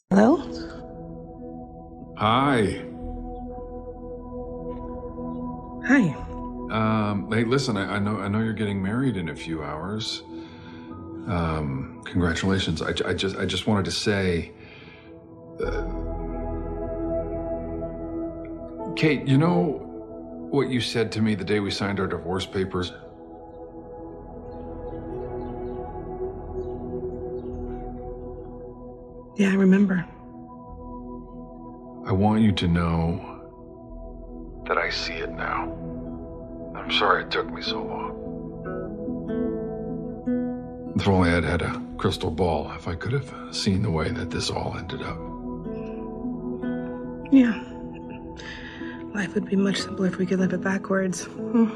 Hello? Hi. Hi. Hey, listen, I know you're getting married in a few hours. Congratulations. I just wanted to say, Kate, you know what you said to me the day we signed our divorce papers? Yeah, I remember. I want you to know that I see it now. I'm sorry it took me so long. If only I'd had a crystal ball, if I could have seen the way that this all ended up. Yeah. Life would be much simpler if we could live it backwards.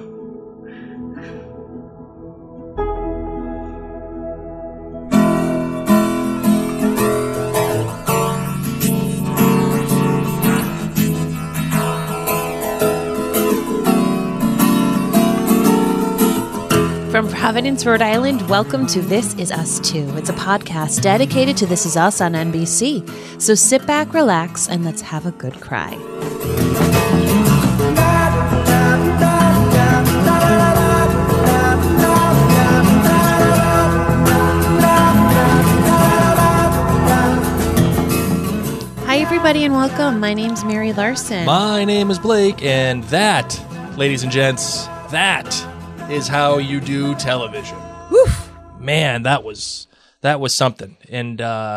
From Providence, Rhode Island, welcome to This Is Us Too. It's a podcast dedicated to This Is Us on NBC. So sit back, relax, and let's have a good cry. Hi, everybody, and welcome. My name's Mary Larson. My name is Blake, and that, ladies and gents, that is how you do television. Woof. Man, that was something. And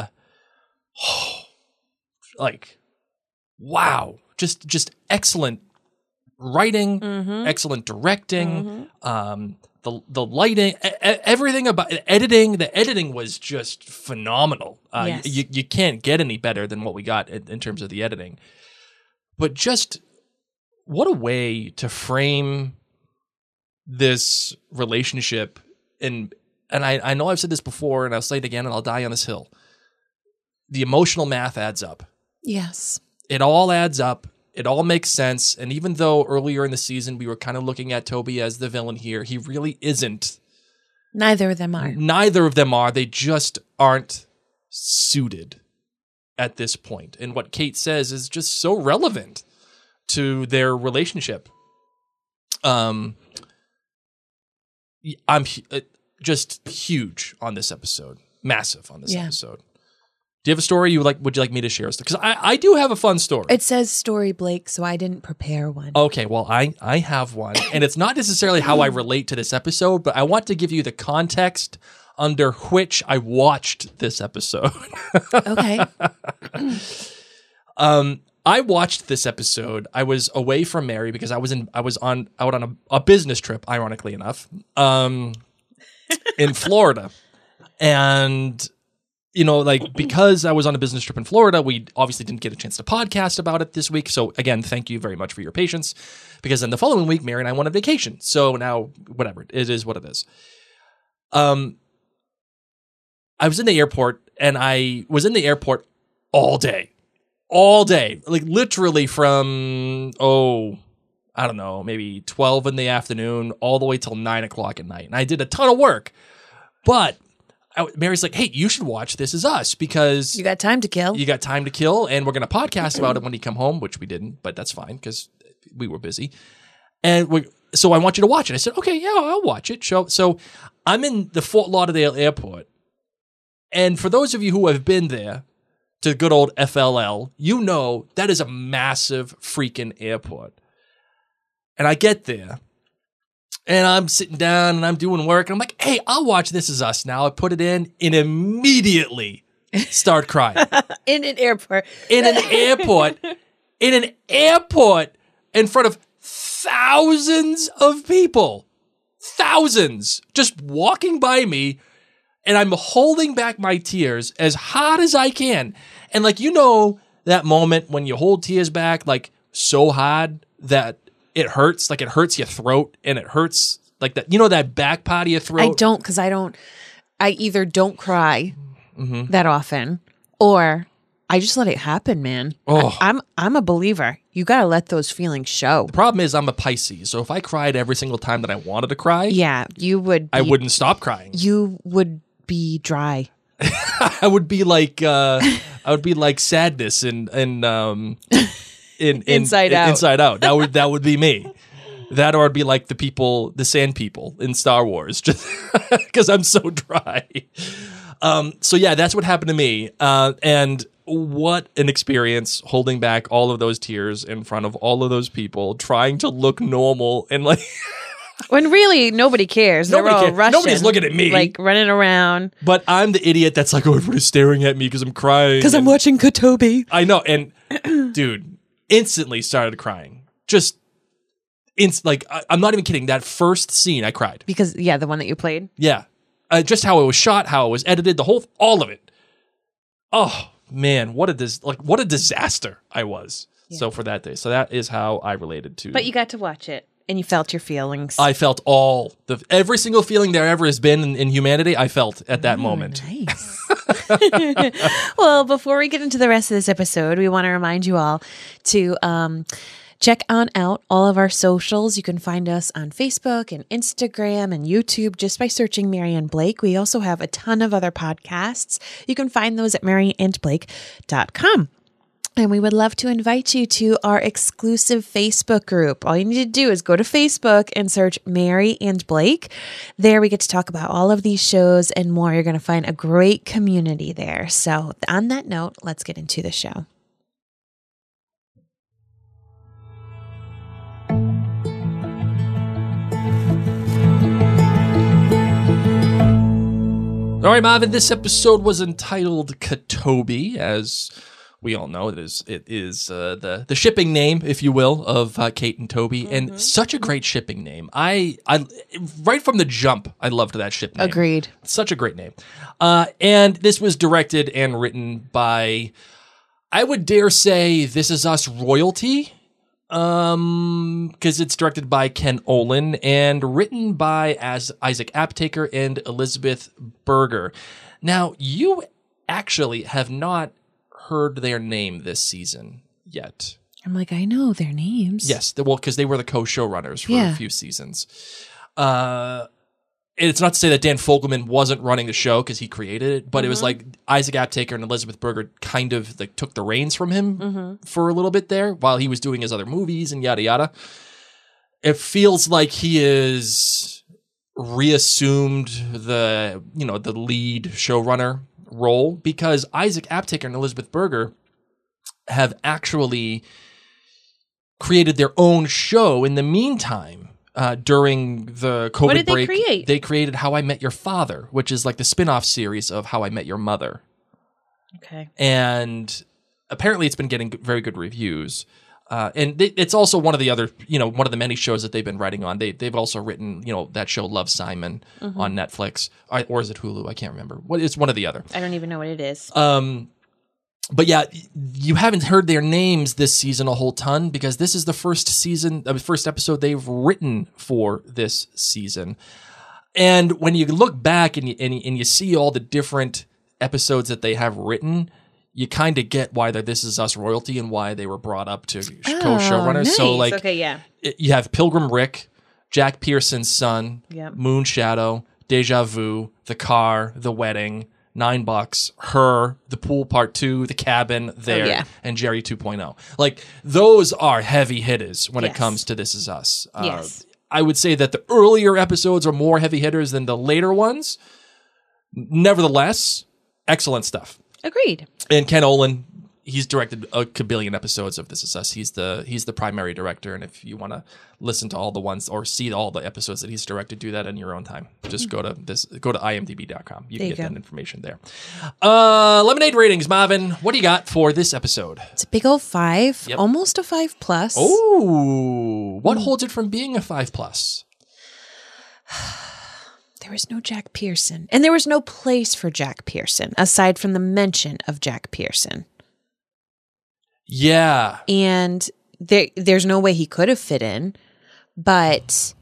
like, wow, just excellent writing, excellent directing, the lighting, everything about editing. The editing was just phenomenal. Yes. You can't get any better than what we got in terms of the editing. But just what a way to frame this relationship. And I know I've said this before, and I'll say it again, and I'll die on this hill. The emotional math adds up. Yes. It all adds up. It all makes sense. And even though earlier in the season we were kind of looking at Toby as the villain here, he really isn't. Neither of them are. Neither of them are. They just aren't suited at this point. And what Kate says is just so relevant to their relationship. I'm just huge on this episode. Massive on this episode. Do you have a story would you like me to share? Because I do have a fun story. It says story, Blake, so I didn't prepare one. Okay, well, I have one. And it's not necessarily how I relate to this episode, but I want to give you the context under which I watched this episode. Okay. I watched this episode. I was away from Mary because I was out on a business trip, ironically enough, in Florida. And because I was on a business trip in Florida, we obviously didn't get a chance to podcast about it this week. So again, thank you very much for your patience, because then the following week, Mary and I went on vacation. So now, whatever, it is what it is. I was in the airport, and I was in the airport all day, like literally from, I don't know, maybe 12 in the afternoon all the way till 9 o'clock at night. And I did a ton of work, but Mary's like, hey, you should watch This Is Us because You got time to kill. And we're going to podcast about it when you come home, which we didn't, but that's fine because we were busy. And so I want you to watch it. I said, okay, yeah, I'll watch it. So I'm in the Fort Lauderdale airport. And for those of you who have been there to good old FLL, you know that is a massive freaking airport. And I get there. And I'm sitting down and I'm doing work. And I'm like, hey, I'll watch This Is Us now. I put it in and immediately start crying. In an airport. In an airport in front of thousands of people. Thousands just walking by me. And I'm holding back my tears as hard as I can. And that moment when you hold tears back so hard that it hurts, it hurts your throat, and it hurts that, that back part of your throat. I don't, because I either don't cry that often, or I just let it happen, man. Oh. I'm a believer. You got to let those feelings show. The problem is I'm a Pisces, so if I cried every single time that I wanted to cry, you would. I wouldn't stop crying. You would be dry. I would be like I would be like Sadness in Inside Out. Inside Out. That would be me. That or I'd be like the Sand People in Star Wars, just because I'm so dry. So yeah, that's what happened to me. And what an experience holding back all of those tears in front of all of those people, trying to look normal and like. When really nobody cares. They're Nobody all cares. Russian. Nobody's looking at me. Like running around. But I'm the idiot that's like, oh, everybody's staring at me because I'm crying. Because I'm watching Kotobi. I know. And dude, instantly started crying. Just, I'm not even kidding. That first scene, I cried. Because, yeah, the one that you played. Yeah. Just how it was shot, how it was edited, all of it. Oh, man. What a disaster I was. Yeah. So for that day. So that is how I related to. But you got to watch it. And you felt your feelings. I felt every single feeling there ever has been in humanity, I felt at that moment. Nice. Well, before we get into the rest of this episode, we want to remind you all to check out all of our socials. You can find us on Facebook and Instagram and YouTube just by searching Marianne Blake. We also have a ton of other podcasts. You can find those at maryandblake.com. And we would love to invite you to our exclusive Facebook group. All you need to do is go to Facebook and search Mary and Blake. There we get to talk about all of these shows and more. You're going to find a great community there. So on that note, let's get into the show. All right, Marvin, this episode was entitled Kotobi, as we all know. It is the shipping name, if you will, of Kate and Toby, and such a great shipping name. I right from the jump, I loved that ship name. Agreed. Such a great name. And this was directed and written by, I would dare say, This Is Us royalty, because it's directed by Ken Olin and written by Isaac Aptaker and Elizabeth Berger. Now, you actually have not heard their name this season yet. I'm like, I know their names. Yes, because they were the co-showrunners for a few seasons. It's not to say that Dan Fogelman wasn't running the show because he created it, but it was like Isaac Aptaker and Elizabeth Berger kind of like took the reins from him for a little bit there while he was doing his other movies and yada yada. It feels like he is reassumed the lead showrunner role because Isaac Aptaker and Elizabeth Berger have actually created their own show in the meantime. During the COVID what did break, they create? They created How I Met Your Father, which is like the spin-off series of How I Met Your Mother. Okay. And apparently it's been getting very good reviews. And it's also one of the other, one of the many shows that they've been writing on. They've also written, that show Love, Simon on Netflix. Or is it Hulu? I can't remember. It's one or the other. I don't even know what it is. But yeah, you haven't heard their names this season a whole ton because this is the first episode they've written for this season. And when you look back and you see all the different episodes that they have written, you kind of get why This Is Us royalty and why they were brought up to co-showrunners. Nice. So like, okay, yeah. You have Pilgrim Rick, Jack Pearson's Son, Moon Shadow, Deja Vu, The Car, The Wedding, $9, Her, The Pool Part 2, The Cabin, There, and Jerry 2.0. Like, those are heavy hitters when it comes to This Is Us. Yes. I would say that the earlier episodes are more heavy hitters than the later ones. Nevertheless, excellent stuff. Agreed. And Ken Olin, he's directed a kabillion episodes of This Is Us. He's the primary director, and if you want to listen to all the ones or see all the episodes that he's directed, do that in your own time. Just go to imdb.com. You can get that information there. Lemonade ratings, Marvin. What do you got for this episode? It's a big old 5, almost a 5+. Oh, what holds it from being a 5+? There was no Jack Pearson, and there was no place for Jack Pearson aside from the mention of Jack Pearson. Yeah. And there's no way he could have fit in, but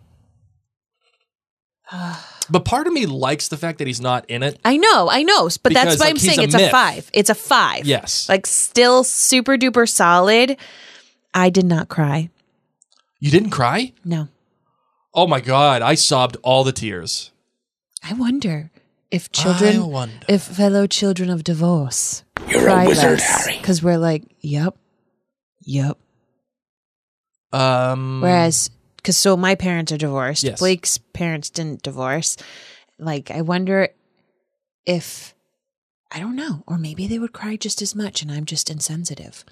part of me likes the fact that he's not in it. I know, but that's why I'm he's saying it's myth. a 5. It's a 5. Yes. Like still super duper solid. I did not cry. You didn't cry? No. Oh my God, I sobbed all the tears. I wonder if fellow children of divorce You're a wizard, Harry. Because we're like, yep. Whereas, because so my parents are divorced. Yes. Blake's parents didn't divorce. Like, I wonder if, I don't know, or maybe they would cry just as much and I'm just insensitive.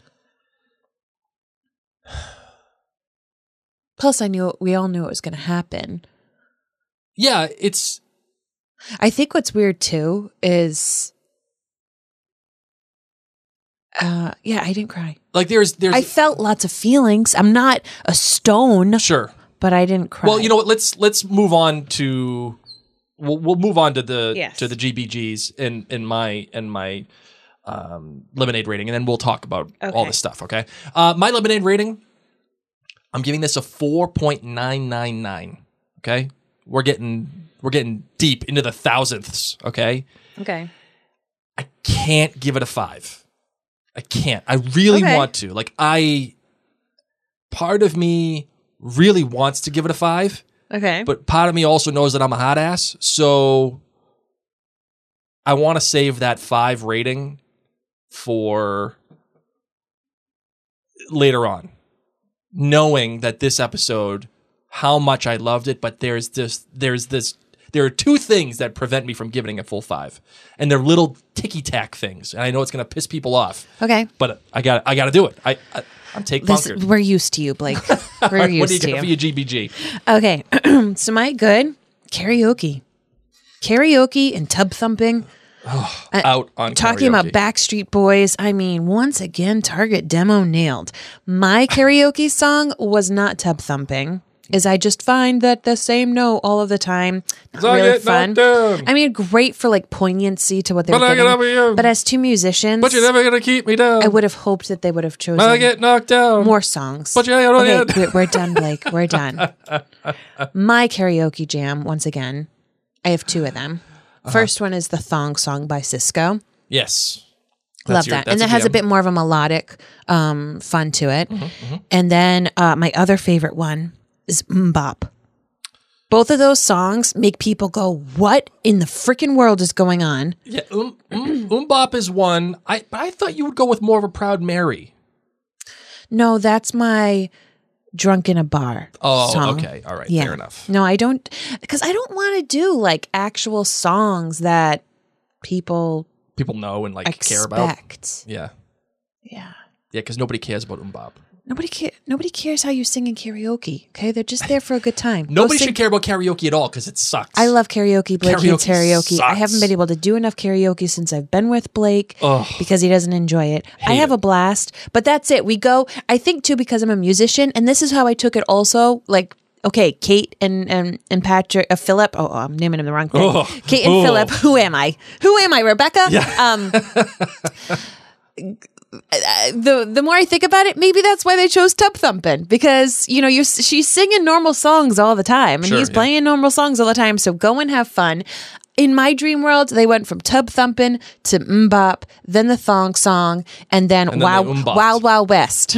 Plus, we all knew it was going to happen. Yeah, it's... I think what's weird too is, I didn't cry. Like there's I felt lots of feelings. I'm not a stone, Sure. but I didn't cry. Well, you know what? Let's move on to we'll move on to the Yes. to the GBGs in my lemonade rating, and then we'll talk about all Okay. this stuff. Okay. My lemonade rating, I'm giving this a 4.999. Okay. We're getting deep into the thousandths. Okay. Okay. I can't give it a 5. I can't. I really Okay. want to. Part of me really wants to give it a 5, Okay. but part of me also knows that I'm a hot ass. So I want to save that 5 rating for later on, knowing that this episode, how much I loved it, but there are 2 things that prevent me from giving it a full 5, and they're little ticky-tack things, and I know it's going to piss people off. Okay. But I got to do it. I'm take bunkered. We're used to you, Blake. We're What do you used to got for you. your GBG? Okay. So my good karaoke and tub thumping. Out on Talking about karaoke. Backstreet Boys, I mean, once again, Target demo nailed. My karaoke song was not tub thumping. Is I just find that the same note all of the time. Not I really get fun. knocked down. I mean, great for like poignancy to what they But were I get over you. getting. But as 2 musicians, But you're never gonna keep me down. I would have hoped that they would have chosen I get knocked down. more songs. But yeah, you're Okay, right. we're done, Blake. We're done. My karaoke jam, once again, I have 2 of them. First one is the Thong Song by Cisco. Yes. Love that. And that has a bit more of a melodic fun to it. And then my other favorite one is Mbop. Both of those songs make people go, what in the freaking world is going on? Yeah, Bop is one. But I thought you would go with more of a Proud Mary. No, that's my Drunk in a Bar song. Okay. All right. Yeah. Fair enough. No, I don't, because I don't want to do like actual songs that people People know and expect. care about. Yeah. Yeah. Yeah, because nobody cares about Bop. Nobody cares how you sing in karaoke. Okay, they're just there for a good time. Go Nobody sing- should care about karaoke at all because it sucks. I love karaoke. Blake hates Karaoke karaoke. I sucks. haven't been able to do enough karaoke since I've been with Blake Ugh. because he doesn't enjoy it. I have it. a blast, but that's it. We go, I think too, because I'm a musician, and this is how I took it also. Like, okay, Kate and Patrick, Philip. Oh, I'm naming him the wrong thing. Ugh. Kate and Ugh. Philip. Who am I? Rebecca? Yeah. The more I think about it, maybe that's why they chose Tub Thumpin', because she's singing normal songs all the time, and Sure, he's yeah. playing normal songs all the time. So go and have fun. In my dream world, they went from Tub Thumpin' to Mbop, then the Thong Song, and then, then Wild they Mbopped. Wild Wild West.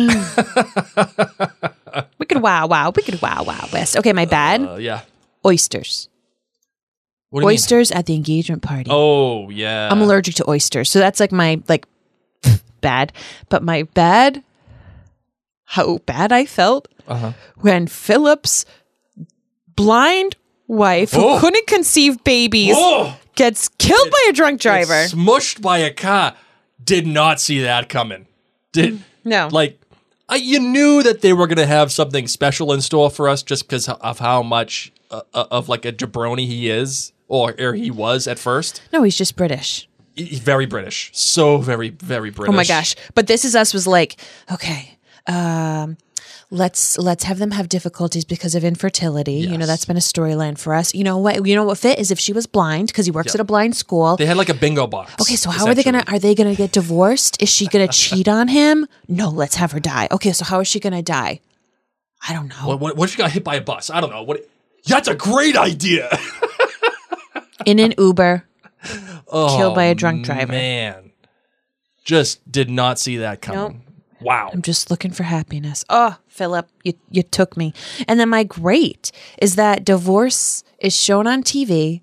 Wicked Wild West. Okay, my bad. Yeah. Oysters. What do you mean? Oysters at the engagement party. Oh, yeah. I'm allergic to oysters, so that's like my bad. But my bad, how bad I felt when Philip's blind wife, who Oh. couldn't conceive babies, Oh! gets killed by a drunk driver. Smushed by a car. Did not see that coming. No. You knew that they were going to have something special in store for us just because of how much of like a jabroni he is, or he was at first. No, he's just British. He's very British. So very, very British. Oh my gosh. But This Is Us was like, okay, let's have them have difficulties because of infertility. Yes. That's been a storyline for us. You know what fit is if she was blind, because he works at a blind school. They had like a bingo box. Okay, so how are they gonna get divorced? Is she gonna cheat on him? No, let's have her die. Okay, so how is she gonna die? I don't know. What if she got hit by a bus? I don't know. That's a great idea. In an Uber, killed by a drunk driver. Man, just did not see that coming. Wow. I'm just looking for happiness. Oh, Philip, you took me. And then my great is that divorce is shown on TV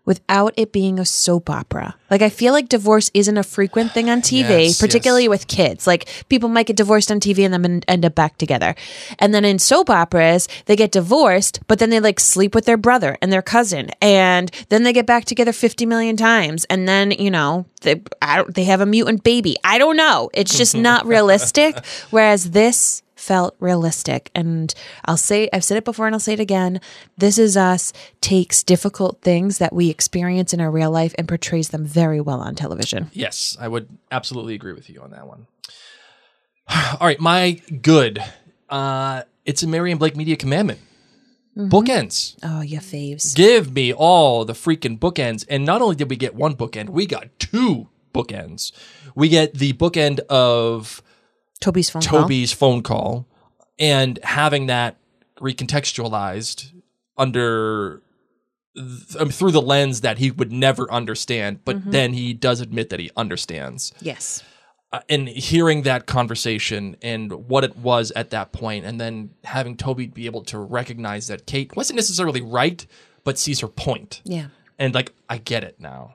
without it being a soap opera. Like, I feel like divorce isn't a frequent thing on TV, Yes, particularly with kids. Like, people might get divorced on TV and then end up back together. And then in soap operas, they get divorced, but then they like sleep with their brother and their cousin. And then they get back together 50 million times. And then, you know, they have a mutant baby. I don't know. It's just not realistic. Whereas this felt realistic. And I've said it before and I'll say it again. This Is Us takes difficult things that we experience in our real life and portrays them very well on television. Yes, I would absolutely agree with you on that one. All right, my good. It's a Mary and Blake Media commandment. Bookends. Oh, your faves. Give me all the freaking bookends. And not only did we get one bookend, we got two bookends. We get the bookend of Toby's phone call and having that recontextualized under through the lens that he would never understand, but then he does admit that he understands. Yes. And hearing that conversation and what it was at that point, and then having Toby be able to recognize that Kate wasn't necessarily right, but sees her point. Yeah. And like, I get it now.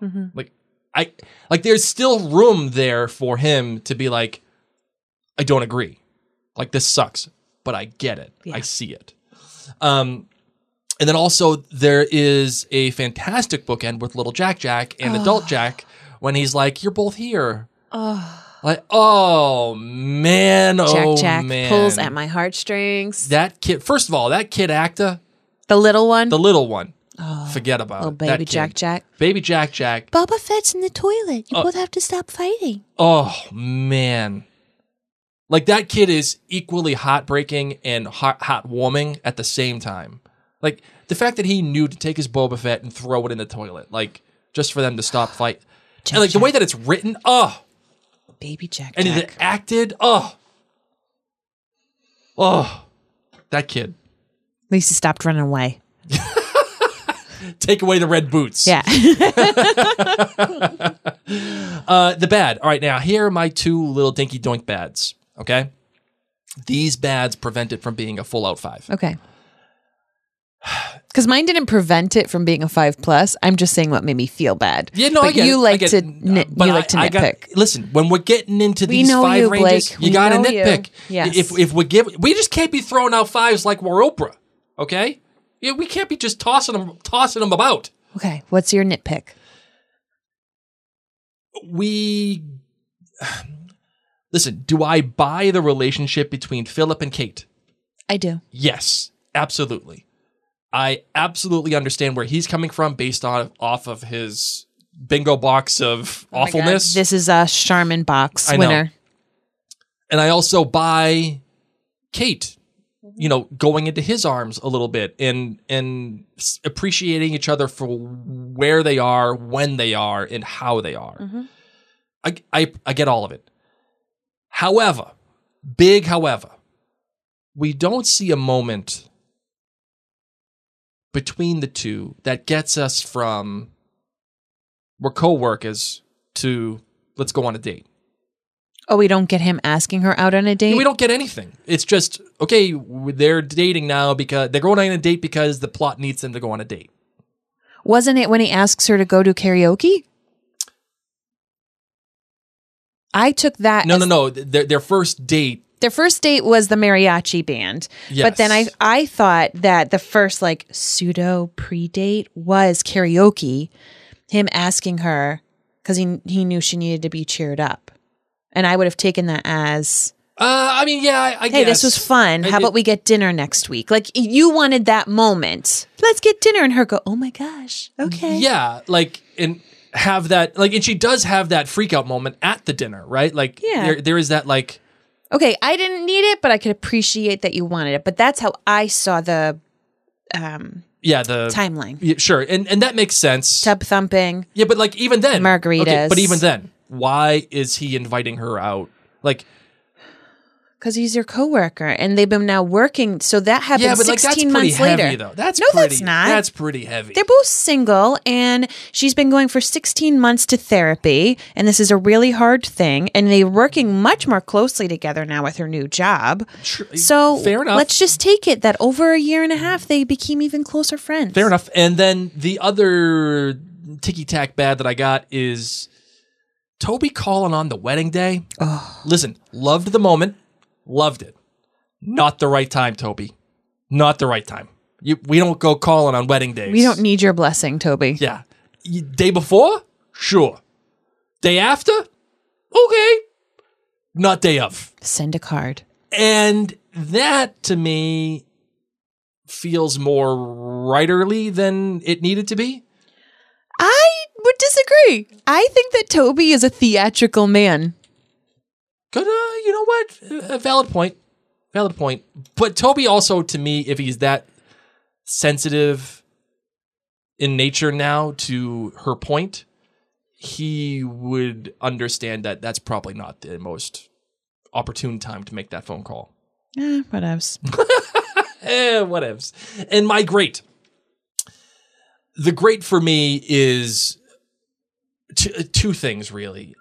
Like there's still room there for him to be like, I don't agree. Like, this sucks, but I get it. Yeah. I see it. And then also there is a fantastic bookend with little Jack and adult Jack when he's like, you're both here. Like, oh man, Jack man. pulls at my heartstrings. That kid, first of all, that kid actor, The little one. forget about Little it. baby That kid. Jack. Baby Jack. Boba Fett's in the toilet. You both have to stop fighting. Oh man. Like, that kid is equally heartbreaking and heartwarming at the same time. Like, the fact that he knew to take his Boba Fett and throw it in the toilet, like, just for them to stop fight. And like the way that it's written, Baby Jack. and it acted, that kid. At least he stopped running away. Take away the red boots. Yeah. The bad. All right, now here are my two little dinky doink bads. Okay, these bads prevent it from being a full out 5. Okay. Because mine didn't prevent it from being a 5+. I'm just saying what made me feel bad. Yeah, no, but I get you it. like I get to it. you like to nitpick. Listen, when we're getting into these know 5 you, ranges, Blake. you We gotta know you. nitpick. Yes. If we just can't be throwing out 5s like we're Oprah. Okay, yeah, we can't be just tossing them about. Okay, what's your nitpick? Listen, do I buy the relationship between Philip and Kate? I do. Yes, absolutely. I absolutely understand where he's coming from based off of his bingo box of awfulness. This is a Charmin box I know. winner. And I also buy Kate, going into his arms a little bit and appreciating each other for where they are, when they are, and how they are. I get all of it. However, we don't see a moment between the two that gets us from we're co-workers to let's go on a date. Oh, we don't get him asking her out on a date? We don't get anything. It's just, okay, they're dating now because they're going on a date because the plot needs them to go on a date. Wasn't it when he asks her to go to karaoke? I took that. No. Their first date. Their first date was the mariachi band. Yes. But then I thought that the first like pseudo pre-date was karaoke, him asking her because he knew she needed to be cheered up. And I would have taken that as, I hey, guess. this was fun. How about we get dinner next week? Like, you wanted that moment. Let's get dinner. And her go, oh my gosh. Okay. Yeah, and have that, and she does have that freak out moment at the dinner, right? Like, Yeah. there is that, Okay, I didn't need it, but I could appreciate that you wanted it. But that's how I saw the the timeline. Yeah, sure, and that makes sense. Tub thumping. Yeah, but even then, Margaritas. Okay, but even then, why is he inviting her out? Because he's your coworker, and they've been now working. So that happened yeah, but 16 that's pretty months heavy, later. though. That's not. That's pretty heavy. They're both single, and she's been going for 16 months to therapy, and this is a really hard thing. And they're working much more closely together now with her new job. So fair enough. let's just take it that over a year and a half, they became even closer friends. Fair enough. And then the other ticky-tack bad that I got is Toby calling on the wedding day. Oh. Listen, loved the moment. Loved it. Not the right time, Toby. Not the right time. We don't go calling on wedding days. We don't need your blessing, Toby. Yeah. Day before? Sure. Day after? Okay. Not day of. Send a card. And that, to me, feels more writerly than it needed to be. I would disagree. I think that Toby is a theatrical man. Good, you know what? A valid point. Valid point. But Toby also, to me, if he's that sensitive in nature now to her point, he would understand that that's probably not the most opportune time to make that phone call. Whatevs. Whatevs. And my great. The great for me is two things, really.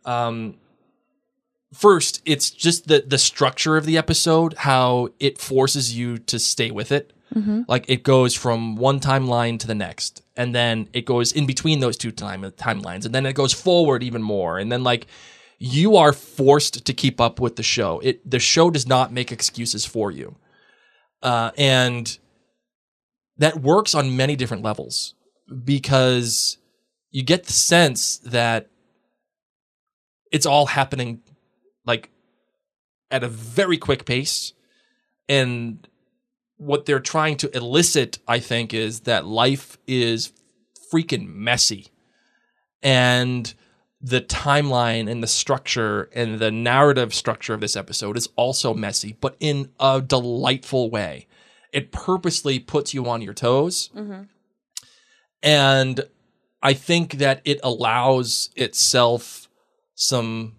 First, it's just the structure of the episode, how it forces you to stay with it. Mm-hmm. Like, it goes from one timeline to the next, and then it goes in between those two timelines, and then it goes forward even more. And then, like, you are forced to keep up with the show. The show does not make excuses for you. And that works on many different levels, because you get the sense that it's all happening like at a very quick pace. And what they're trying to elicit, I think, is that life is freaking messy. And the timeline and the structure and the narrative structure of this episode is also messy, but in a delightful way. It purposely puts you on your toes. Mm-hmm. And I think that it allows itself some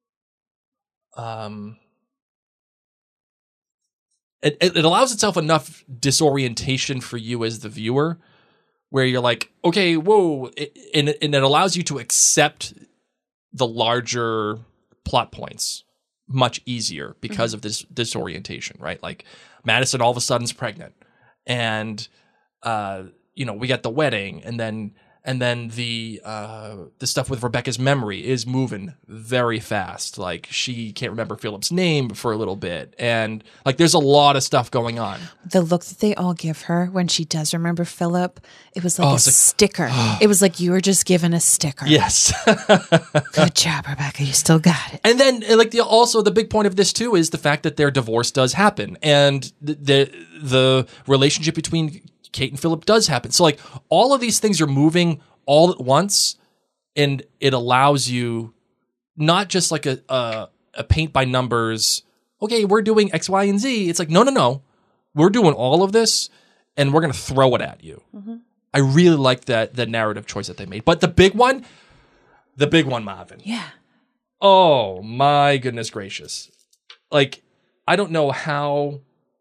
it allows itself enough disorientation for you as the viewer, where you're like, okay, whoa, and it allows you to accept the larger plot points much easier because of this disorientation, right? Like, Madison all of a sudden is pregnant, and we got the wedding, and then the stuff with Rebecca's memory is moving very fast. Like, she can't remember Philip's name for a little bit, and like, there's a lot of stuff going on. The look that they all give her when she does remember Philip, it was like sticker. It was like you were just given a sticker. Yes. Good job, Rebecca. You still got it. And then, like, also the big point of this too is the fact that their divorce does happen, and the relationship between Kate and Philip does happen. So, like, all of these things are moving all at once, and it allows you not just like a paint by numbers, okay, we're doing X, Y, and Z. It's like, no. We're doing all of this, and we're going to throw it at you. Mm-hmm. I really like that narrative choice that they made. But the big one, Marvin. Yeah. Oh, my goodness gracious. Like, I don't know how...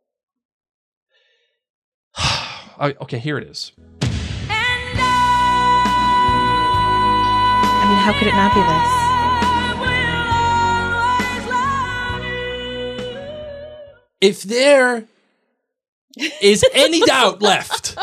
Okay, here it is. I mean, how could it not be this? If there is any doubt left,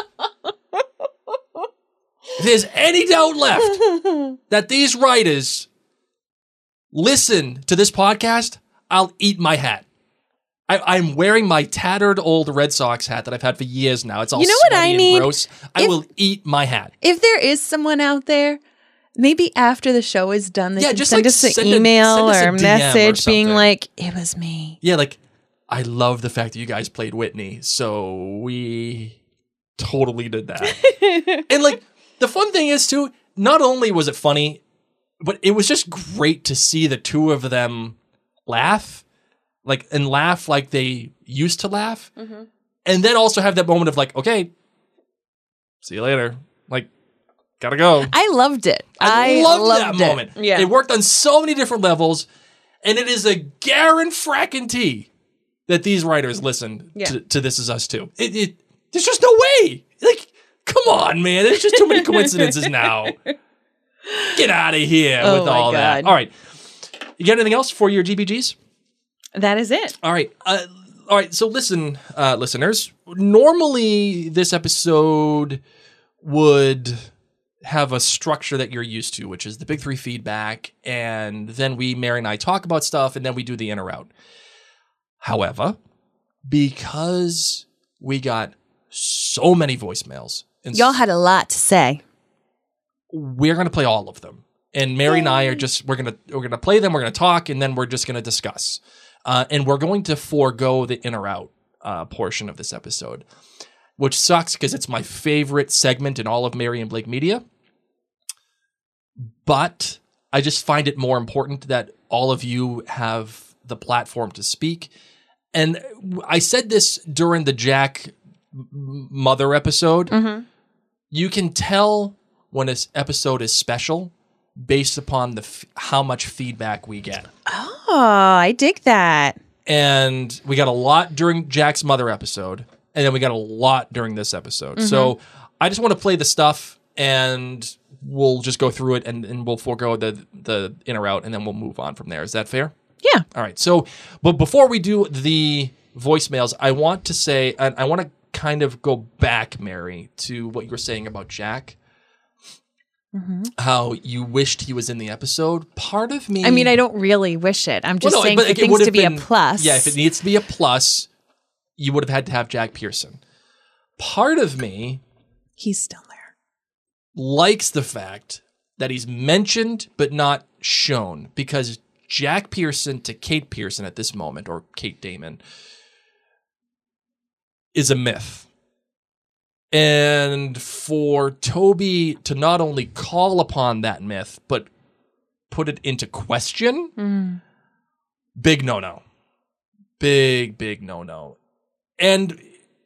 that these writers listen to this podcast, I'll eat my hat. I'm wearing my tattered old Red Sox hat that I've had for years now. It's all sweaty and gross. I will eat my hat. If there is someone out there, maybe after the show is done, they can just send us an email or a message being like, it was me. Yeah, like, I love the fact that you guys played Whitney, so we totally did that. And, like, the fun thing is, too, not only was it funny, but it was just great to see the two of them laugh. Like, and laugh like they used to laugh. Mm-hmm. And then also have that moment of like, okay, see you later. Like, gotta go. I loved it. I loved that moment. Yeah. It worked on so many different levels. And it is a guarantee that these writers listened to This Is Us too. There's just no way. Like, come on, man. There's just too many coincidences now. Get out of here with all that. All right. You got anything else for your GBGs? That is it. All right. So listen, listeners. Normally, this episode would have a structure that you're used to, which is the big three feedback, and then Mary and I talk about stuff, and then we do the in or out. However, because we got so many voicemails, and Y'all had a lot to say. we're going to play all of them. And Mary and I are we're going to play them, we're going to talk, and then we're just going to discuss. And we're going to forego the in or out portion of this episode, which sucks because it's my favorite segment in all of Mary and Blake media. But I just find it more important that all of you have the platform to speak. And I said this during the Jack mother episode. Mm-hmm. You can tell when this episode is special based upon how much feedback we get. Oh, I dig that. And we got a lot during Jack's mother episode, and then we got a lot during this episode. Mm-hmm. So I just want to play the stuff, and we'll just go through it, and we'll forego the in or out, and then we'll move on from there. Is that fair? Yeah. All right. So, but before we do the voicemails, I want to say, I want to kind of go back, Mary, to what you were saying about Jack. Mm-hmm. How you wished he was in the episode. Part of me... I mean, I don't really wish it. I'm just saying but for it things would to have be been- a plus. Yeah, if it needs to be a plus, you would have had to have Jack Pearson. Part of me He's still there. likes the fact that he's mentioned but not shown, because Jack Pearson to Kate Pearson at this moment, or Kate Damon, is a myth. And for Toby to not only call upon that myth, but put it into question, big no-no. Big no-no. And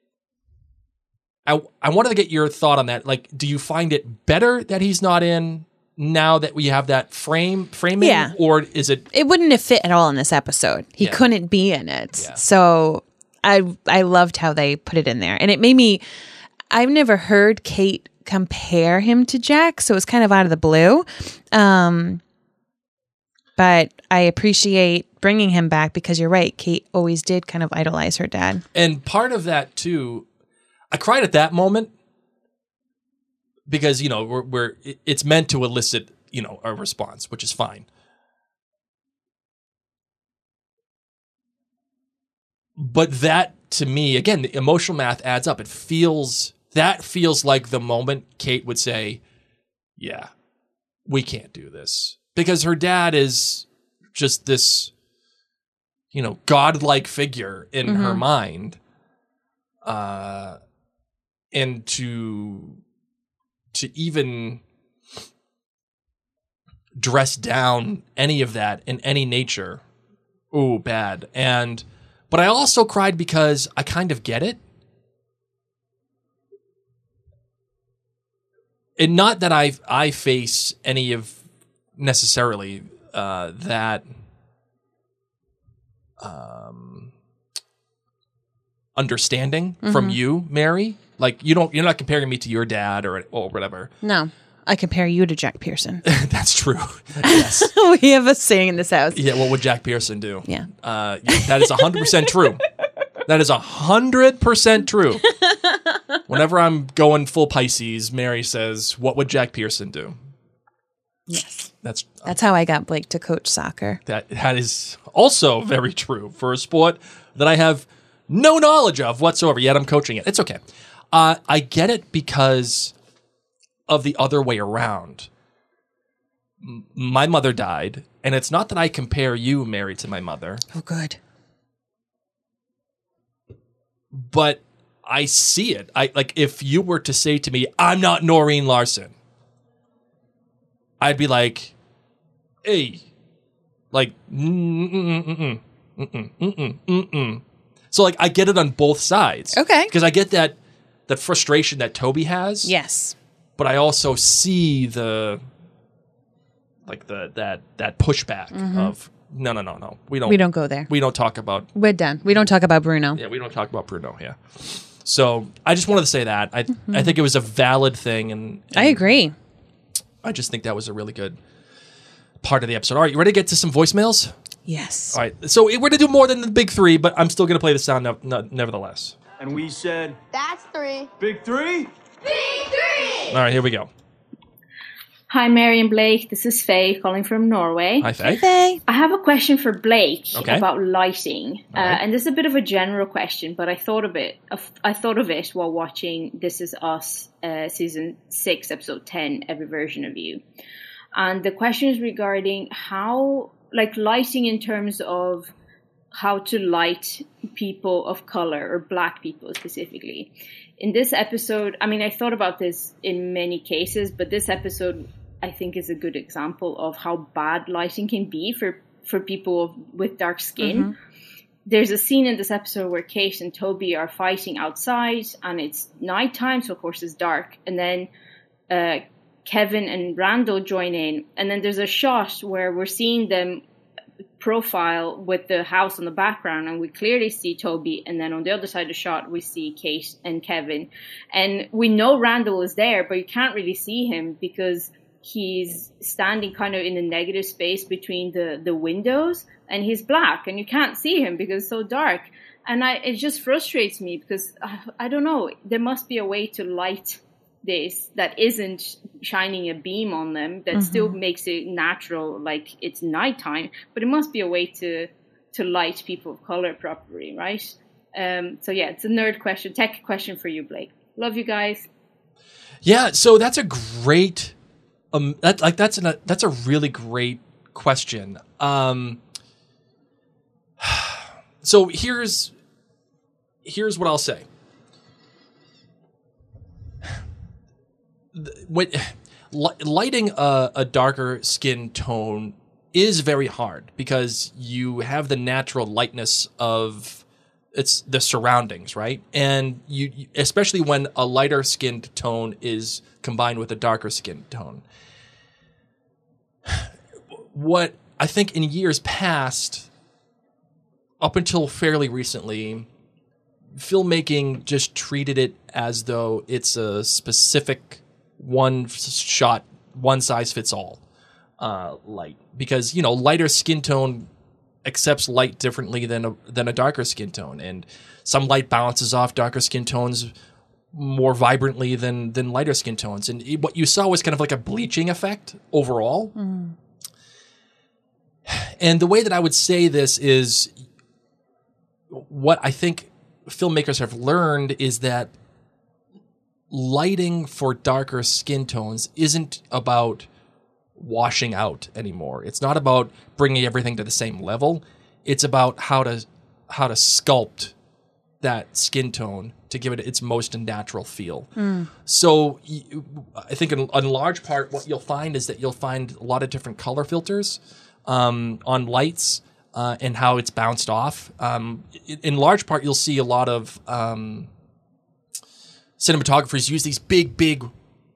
I wanted to get your thought on that. Like, do you find it better that he's not in now that we have that framing? Yeah. Or is it... It wouldn't have fit at all in this episode. He Yeah. couldn't be in it. Yeah. So I loved how they put it in there. And it made me... I've never heard Kate compare him to Jack, so it was kind of out of the blue. But I appreciate bringing him back because you're right. Kate always did kind of idolize her dad. And part of that, too, I cried at that moment because, you know, it's meant to elicit, you know, a response, which is fine. But that, to me, again, the emotional math adds up. That feels like the moment Kate would say, yeah, we can't do this. Because her dad is just this, you know, godlike figure in her mind. And to even dress down any of that in any nature, ooh, bad. But I also cried because I kind of get it. And not that I face any of necessarily that understanding from you, Mary. Like you're not comparing me to your dad or whatever. No, I compare you to Jack Pearson. That's true. Yes. We have a saying in this house. Yeah. What would Jack Pearson do? Yeah. That is 100% true. That is 100% true. Whenever I'm going full Pisces, Mary says, "What would Jack Pearson do?" Yes. That's how I got Blake to coach soccer. that is also very true for a sport that I have no knowledge of whatsoever. Yet I'm coaching it. It's okay. I get it because of the other way around. My mother died, and it's not that I compare you, Mary, to my mother. Oh, good. But I see it. If you were to say to me, "I'm not Noreen Larson," I'd be like, "Hey, like, So I get it on both sides. Okay. Because I get that frustration that Toby has. Yes. But I also see that pushback of no. We don't go there. We don't talk about We're done. We don't talk about Bruno. Yeah, we don't talk about Bruno. Yeah. So I just wanted to say that. I think it was a valid thing, and I agree. I just think that was a really good part of the episode. All right, you ready to get to some voicemails? Yes. All right, so we're going to do more than the big three, but I'm still going to play the sound nevertheless. And we said, That's 3. Big 3? Big 3! All right, here we go. Hi, Mary and Blake. This is Faye calling from Norway. Hi, Faye. Hey. I have a question for Blake Okay. about lighting, All right. and this is a bit of a general question, but I thought of it while watching This Is Us, season 6, episode 10, Every Version of You, and the question is regarding how, like, lighting in terms of how to light people of color or Black people specifically. In this episode, I mean, I thought about this in many cases, but this episode I think is a good example of how bad lighting can be for people with dark skin. There's a scene in this episode where Kate and Toby are fighting outside, and it's nighttime, so of course it's dark. And then Kevin and Randall join in, and then there's a shot where we're seeing them profile with the house in the background, and we clearly see Toby, and then on the other side of the shot we see Kate and Kevin, and we know Randall is there, but you can't really see him because he's standing kind of in a negative space between the windows, and he's Black, and you can't see him because it's so dark. And it just frustrates me because I don't know, there must be a way to light this that isn't shining a beam on them, that still makes it natural, like it's nighttime, but it must be a way to light people of color properly, right? So yeah, it's a nerd question, tech question for you, Blake. Love you guys. Yeah, so that's a great that's a really great question. So here's what I'll say. When lighting a darker skin tone is very hard because you have the natural lightness of the surroundings, right? And you especially when a lighter skinned tone is combined with a darker skin tone. What I think in years past, up until fairly recently, filmmaking just treated it as though it's a specific one shot, one size fits all light, because lighter skin tone accepts light differently than a darker skin tone, and some light bounces off darker skin tones more vibrantly than lighter skin tones, and what you saw was kind of like a bleaching effect overall. And the way that I would say this is, what I think filmmakers have learned is that lighting for darker skin tones isn't about washing out anymore. It's not about bringing everything to the same level. It's about how to sculpt that skin tone to give it its most natural feel. So I think in large part what you'll find is that you'll find a lot of different color filters on lights and how it's bounced off. In large part, you'll see a lot of cinematographers use these big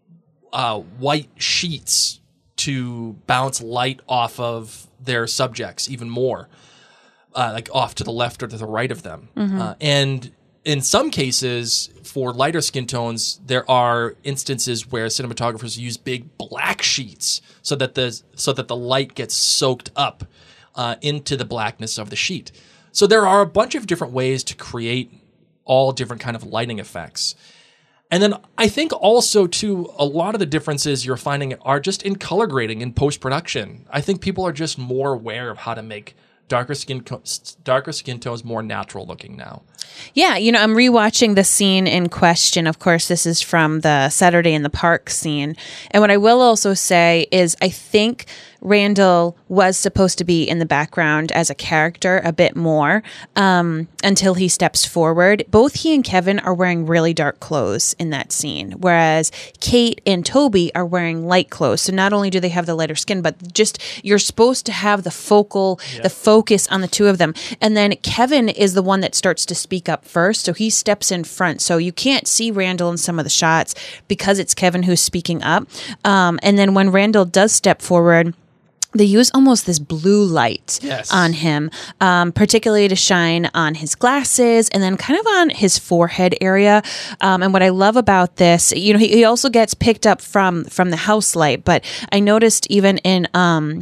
white sheets to bounce light off of their subjects even more, like off to the left or to the right of them. And in some cases, for lighter skin tones, there are instances where cinematographers use big black sheets so that the light gets soaked up into the blackness of the sheet. So there are a bunch of different ways to create all different kind of lighting effects. And then I think also, too, a lot of the differences you're finding are just in color grading in post-production. I think people are just more aware of how to make darker skin tones more natural looking now. Yeah, I'm rewatching the scene in question. Of course, this is from the Saturday in the Park scene. And what I will also say is I think Randall was supposed to be in the background as a character a bit more until he steps forward. Both he and Kevin are wearing really dark clothes in that scene, whereas Kate and Toby are wearing light clothes. So not only do they have the lighter skin, but just you're supposed to have the focus on the two of them. And then Kevin is the one that starts to speak up first, so he steps in front. So you can't see Randall in some of the shots because it's Kevin who's speaking up. And then when Randall does step forward, they use almost this blue light on him, particularly to shine on his glasses and then kind of on his forehead area. And what I love about this, he also gets picked up from the house light, but I noticed even in I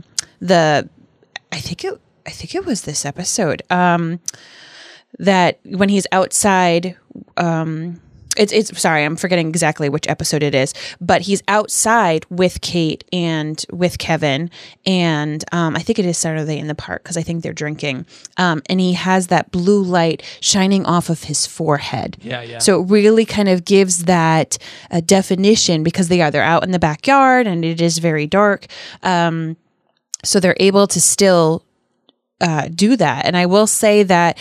think it was this episode, that when he's outside, it's sorry, I'm forgetting exactly which episode it is, but he's outside with Kate and with Kevin, and I think it is Saturday in the Park because I think they're drinking, and he has that blue light shining off of his forehead. Yeah. So it really kind of gives that definition because they're out in the backyard and it is very dark, so they're able to still do that. And I will say that.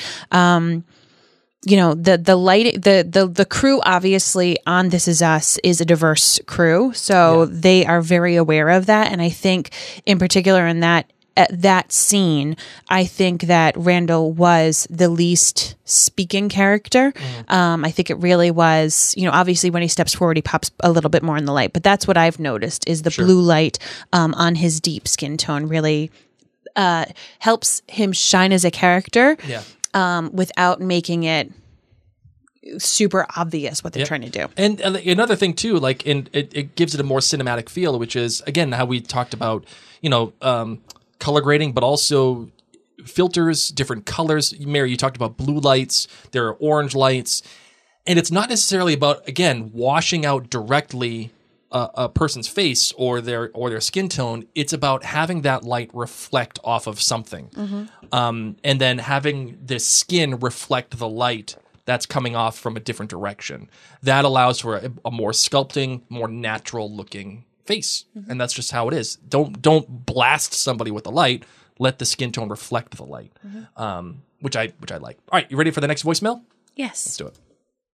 The light, the crew obviously on This Is Us is a diverse crew. So they are very aware of that. And I think in particular in that scene, I think that Randall was the least speaking character. I think it really was, obviously when he steps forward, he pops a little bit more in the light, but that's what I've noticed is the blue light on his deep skin tone really helps him shine as a character. Without making it super obvious what they're trying to do. And another thing too, it gives it a more cinematic feel, which is again how we talked about, color grading, but also filters, different colors. Mary, you talked about blue lights. There are orange lights, and it's not necessarily about again washing out directly a person's face or their skin tone. It's about having that light reflect off of something, and then having the skin reflect the light that's coming off from a different direction. That allows for a more sculpting, more natural looking face, and that's just how it is. Don't blast somebody with the light. Let the skin tone reflect the light, which I like. All right, you ready for the next voicemail? Yes. Let's do it.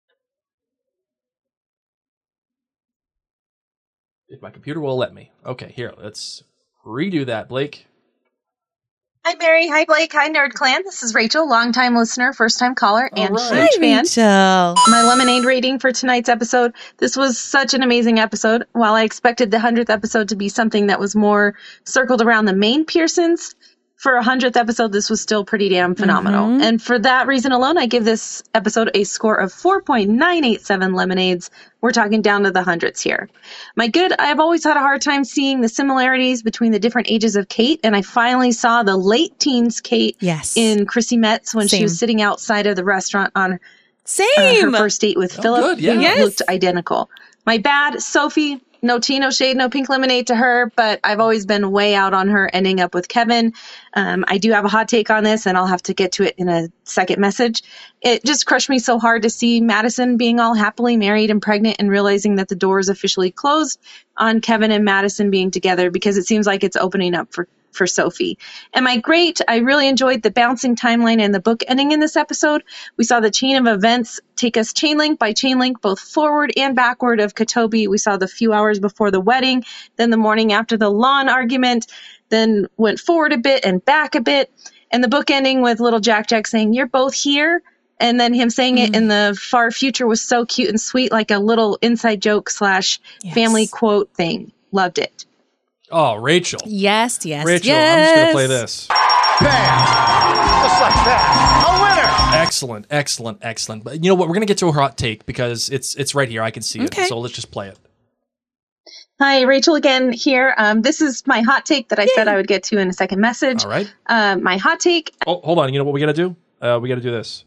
If my computer will let me. Okay, here, let's redo that, Blake. Hi, Mary. Hi, Blake. Hi, Nerd Clan. This is Rachel, longtime listener, first-time caller, and right. huge fan. Rachel. My Lemonade rating for tonight's episode. This was such an amazing episode. While I expected the 100th episode to be something that was more circled around the main Pearsons, for a 100th episode, this was still pretty damn phenomenal. And for that reason alone, I give this episode a score of 4.987 lemonades. We're talking down to the hundreds here. My good, I've always had a hard time seeing the similarities between the different ages of Kate, and I finally saw the late teens Kate in Chrissy Metz when she was sitting outside of the restaurant on her first date with Philip. Good, yeah. They looked identical. My bad, Sophie. No tea, no shade, no pink lemonade to her, but I've always been way out on her ending up with Kevin. I do have a hot take on this, and I'll have to get to it in a second message. It just crushed me so hard to see Madison being all happily married and pregnant and realizing that the door is officially closed on Kevin and Madison being together, because it seems like it's opening up for Sophie. Am I great? I really enjoyed the bouncing timeline and the book ending in this episode. We saw the chain of events take us chain link by chain link, both forward and backward of Kotobi. We saw the few hours before the wedding, then the morning after the lawn argument, then went forward a bit and back a bit. And the book ending with little Jack saying, "You're both here." And then him saying it in the far future was so cute and sweet, like a little inside joke / family quote thing. Loved it. Oh, Rachel. Yes. Rachel, I'm just going to play this. Bam! Just like that. A winner! Excellent. But you know what? We're going to get to a hot take because it's right here. I can see it. So let's just play it. Hi, Rachel again here. This is my hot take that I said I would get to in a second message. All right. My hot take. Oh, hold on. You know what we got to do? We got to do this.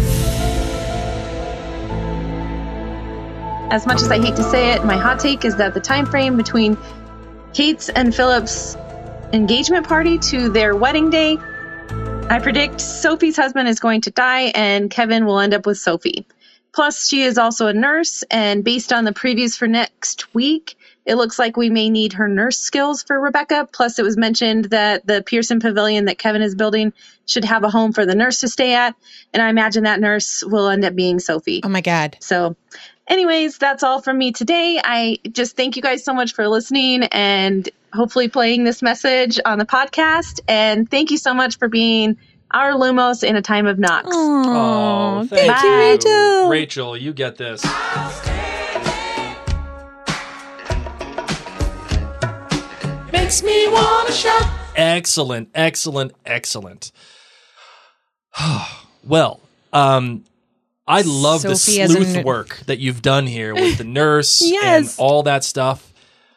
As much as I hate to say it, my hot take is that the time frame between Kate's and Philip's engagement party to their wedding day, I predict Sophie's husband is going to die and Kevin will end up with Sophie. Plus, she is also a nurse, and based on the previews for next week, it looks like we may need her nurse skills for Rebecca. Plus, it was mentioned that the Pearson Pavilion that Kevin is building should have a home for the nurse to stay at, and I imagine that nurse will end up being Sophie. Oh my God. So anyways, that's all from me today. I just thank you guys so much for listening and hopefully playing this message on the podcast. And thank you so much for being our Lumos in a time of Knox. Oh, thank you, Rachel. Rachel, you get this. Makes me want to shout. Excellent. Well, I love the Sophie as a sleuth work that you've done here with the nurse Yes. and all that stuff.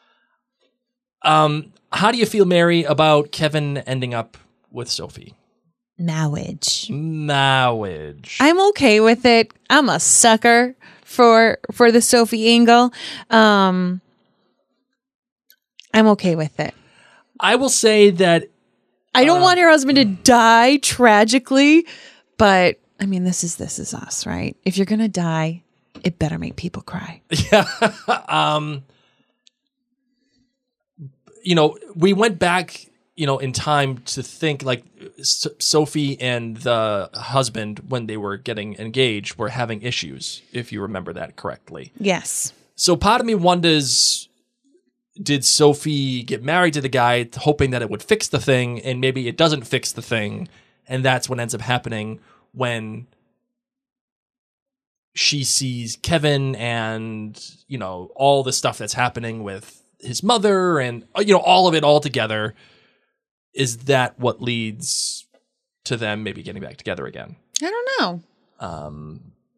How do you feel, Mary, about Kevin ending up with Sophie? Marriage. Marriage. I'm okay with it. I'm a sucker for the Sophie angle. I'm okay with it. I will say that I don't want her husband to die tragically, but I mean, this is us, right? If you're gonna die, it better make people cry. Yeah. We went back, in time to think like Sophie and the husband, when they were getting engaged, were having issues, if you remember that correctly. Yes. So part of me wonders, did Sophie get married to the guy hoping that it would fix the thing, and maybe it doesn't fix the thing, and that's what ends up happening when she sees Kevin and, all the stuff that's happening with his mother and, all of it all together. Is that what leads to them maybe getting back together again? I don't know.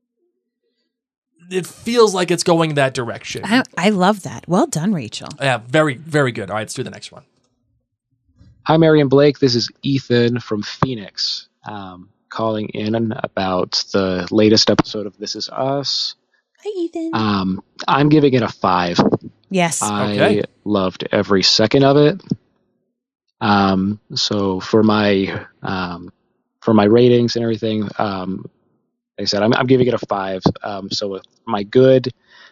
It feels like it's going that direction. I love that. Well done, Rachel. Yeah, very, very good. All right, let's do the next one. Hi, Mary and Blake. This is Ethan from Phoenix, calling in about the latest episode of This Is Us. Hi, Ethan. I'm giving it a 5. Yes. I loved every second of it. So for my ratings and everything, like I said, I'm giving it a 5. So with my good,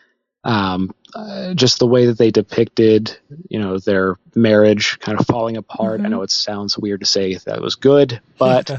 just the way that they depicted, their marriage kind of falling apart. Mm-hmm. I know it sounds weird to say that was good, but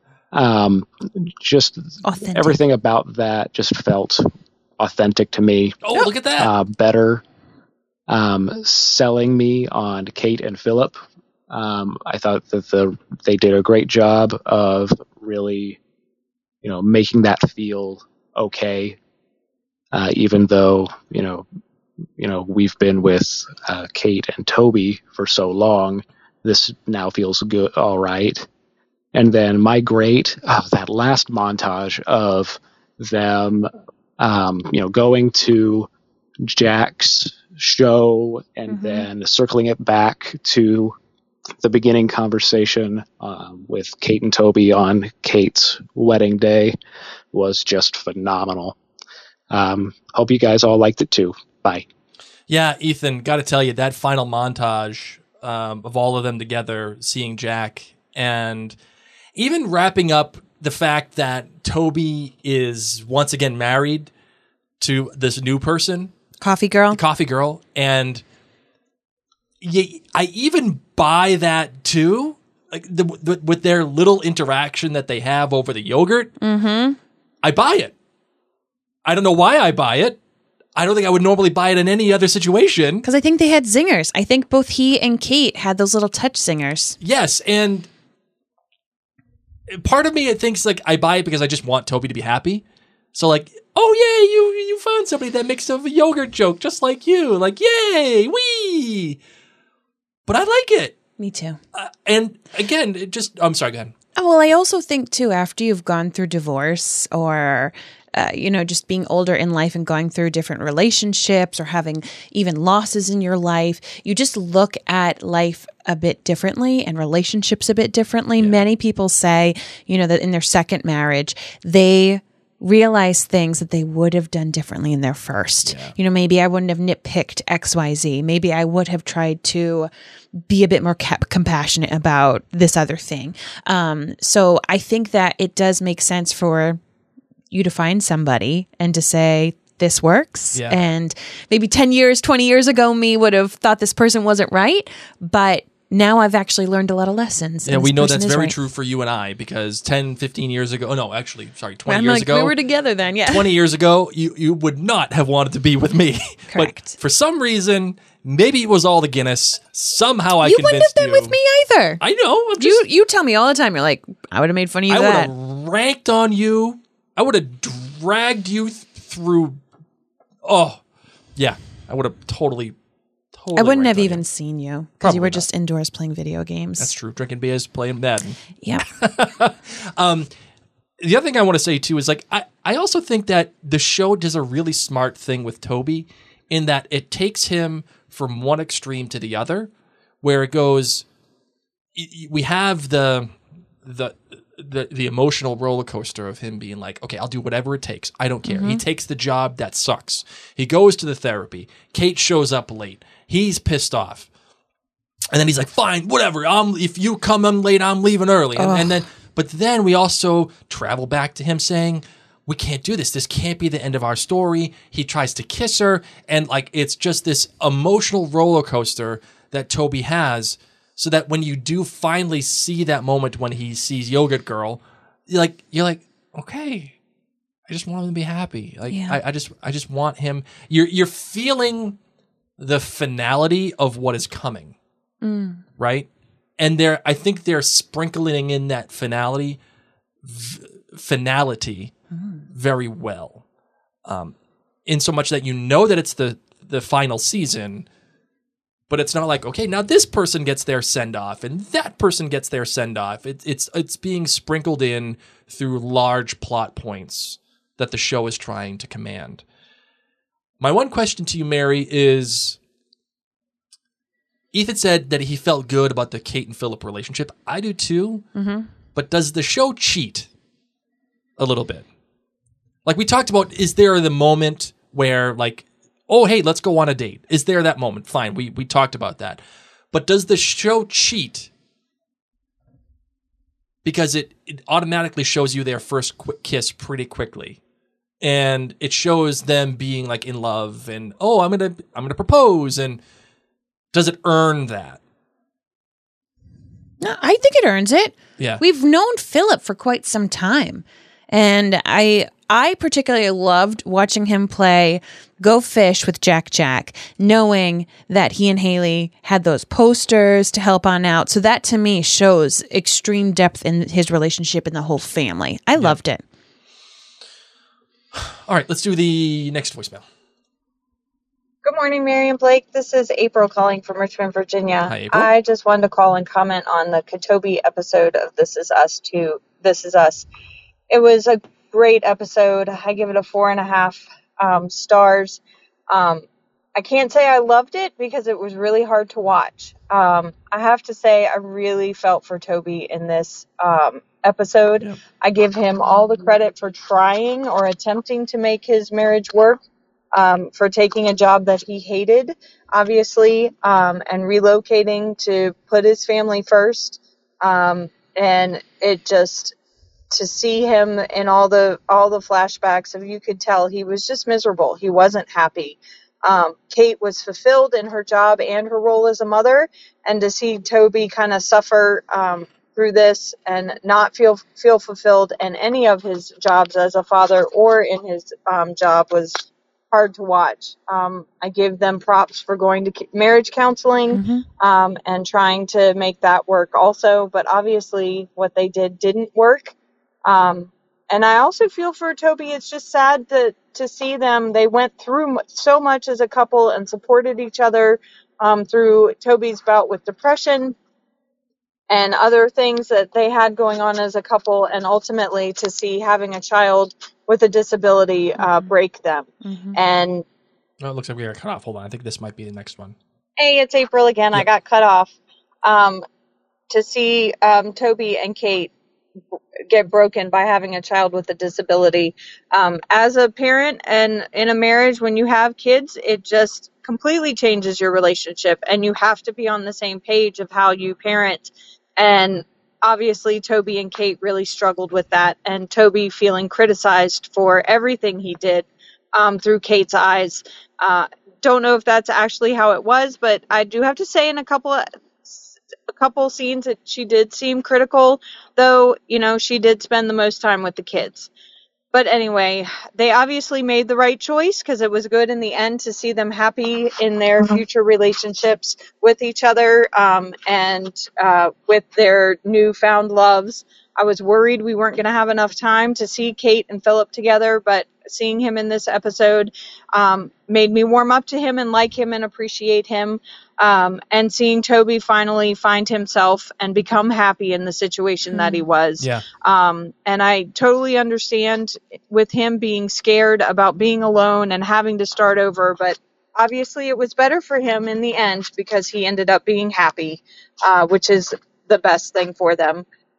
just authentic. Everything about that just felt authentic to me. Oh, look at that. Better selling me on Kate and Philip. I thought that they did a great job of really, making that feel okay. Even though, we've been with Kate and Toby for so long, this now feels good. All right. And then my great, that last montage of them, going to Jack's show and then circling it back to the beginning conversation with Kate and Toby on Kate's wedding day was just phenomenal. Hope you guys all liked it too. Bye. Yeah, Ethan, got to tell you, that final montage of all of them together, seeing Jack, and even wrapping up the fact that Toby is once again married to this new person. Coffee girl. And I even buy that too, like with their little interaction that they have over the yogurt. Mm-hmm. I buy it. I don't know why I buy it. I don't think I would normally buy it in any other situation. Because I think they had zingers. I think both he and Kate had those little touch zingers. Yes, and part of me thinks like I buy it because I just want Toby to be happy. So like, oh yay, you found somebody that makes a yogurt joke just like you. Like, yay, wee. But I like it. Me too. And again, I'm sorry, go ahead. Oh, well, I also think too, after you've gone through divorce or, just being older in life and going through different relationships or having even losses in your life, you just look at life a bit differently and relationships a bit differently. Yeah. Many people say, that in their second marriage, they realize things that they would have done differently in their first. Yeah. Maybe I wouldn't have nitpicked XYZ. Maybe I would have tried to be a bit more compassionate about this other thing. So I think that it does make sense for you to find somebody and to say, this works. Yeah. And maybe 10 years, 20 years ago, me would have thought this person wasn't right, but now I've actually learned a lot of lessons. Yeah, we know that's very true for you and I, because 10, 15 years ago, 20 years ago. We were together then, yeah. 20 years ago, you would not have wanted to be with me. Correct. But for some reason, maybe it was all the Guinness. Somehow I convinced you. You wouldn't have been with me either. I know. You tell me all the time, you're like, I would have made fun of you. I would have ranked on you. I would have dragged you through. Oh, yeah. I would have totally I wouldn't have even seen you because you were just indoors playing video games. That's true. Drinking beers, playing Madden. Yeah. The other thing I want to say too is like I also think that the show does a really smart thing with Toby in that it takes him from one extreme to the other, where it goes. We have the the emotional roller coaster of him being like, okay, I'll do whatever it takes. I don't care. He takes the job that sucks. He goes to the therapy. Kate shows up late. He's pissed off. And then he's like, fine, whatever. If you come in late, I'm leaving early. But then we also travel back to him saying, we can't do this. This can't be the end of our story. He tries to kiss her. And like, it's just this emotional roller coaster that Toby has, so that when you do finally see that moment when he sees Yogurt Girl, you're like, okay, I just want him to be happy. Like, I just want him. You're feeling the finality of what is coming, right? And I think they're sprinkling in that finality very well, in so much that you know that it's the final season, but it's not like, okay, now this person gets their send off and that person gets their send off. It's being sprinkled in through large plot points that the show is trying to command. My one question to you, Mary, is Ethan said that he felt good about the Kate and Philip relationship. I do too. But does the show cheat a little bit? Like we talked about, is there the moment where like, oh, hey, let's go on a date? Is there that moment? Fine, we talked about that. But does the show cheat? Because it automatically shows you their first quick kiss pretty quickly. And it shows them being like in love and, oh, I'm gonna propose. And does it earn that? No, I think it earns it. Yeah. We've known Philip for quite some time. And I particularly loved watching him play Go Fish with Jack, knowing that he and Haley had those posters to help on out. So that to me shows extreme depth in his relationship and the whole family. I loved it. All right, let's do the next voicemail. Good morning, Mary and Blake. This is April calling from Richmond, Virginia. Hi, April. I just wanted to call and comment on the Katobi episode of This Is Us 2. This Is Us. It was a great episode. I give it a 4.5 stars. I can't say I loved it because it was really hard to watch. I have to say I really felt for Toby in this episode. Yep. I give him all the credit for trying or attempting to make his marriage work. For taking a job that he hated, obviously, and relocating to put his family first. And it just, to see him in all the flashbacks, you could tell he was just miserable. He wasn't happy. Kate was fulfilled in her job and her role as a mother, and to see Toby kind of suffer through this and not feel fulfilled in any of his jobs as a father or in his job was hard to watch. I give them props for going to marriage counseling and trying to make that work also, but obviously what they didn't work. And I also feel for Toby. It's just sad to see them. They went through so much as a couple and supported each other through Toby's bout with depression and other things that they had going on as a couple, and ultimately to see having a child with a disability break them. And oh, it looks like we got cut off. Hold on. I think this might be the next one. Hey, it's April again. Yep. I got cut off. To see Toby and Kate get broken by having a child with a disability. As a parent and in a marriage, when you have kids, it just completely changes your relationship, and you have to be on the same page of how you parent. And obviously Toby and Kate really struggled with that, and Toby feeling criticized for everything he did through Kate's eyes. Don't know if that's actually how it was, but I do have to say in a couple scenes that she did seem critical, though, she did spend the most time with the kids. But anyway, they obviously made the right choice because it was good in the end to see them happy in their future relationships with each other and with their newfound loves. I was worried we weren't going to have enough time to see Kate and Philip together, but seeing him in this episode made me warm up to him and like him and appreciate him. And seeing Toby finally find himself and become happy in the situation that he was. Yeah. And I totally understand with him being scared about being alone and having to start over, but obviously it was better for him in the end because he ended up being happy, which is the best thing for them.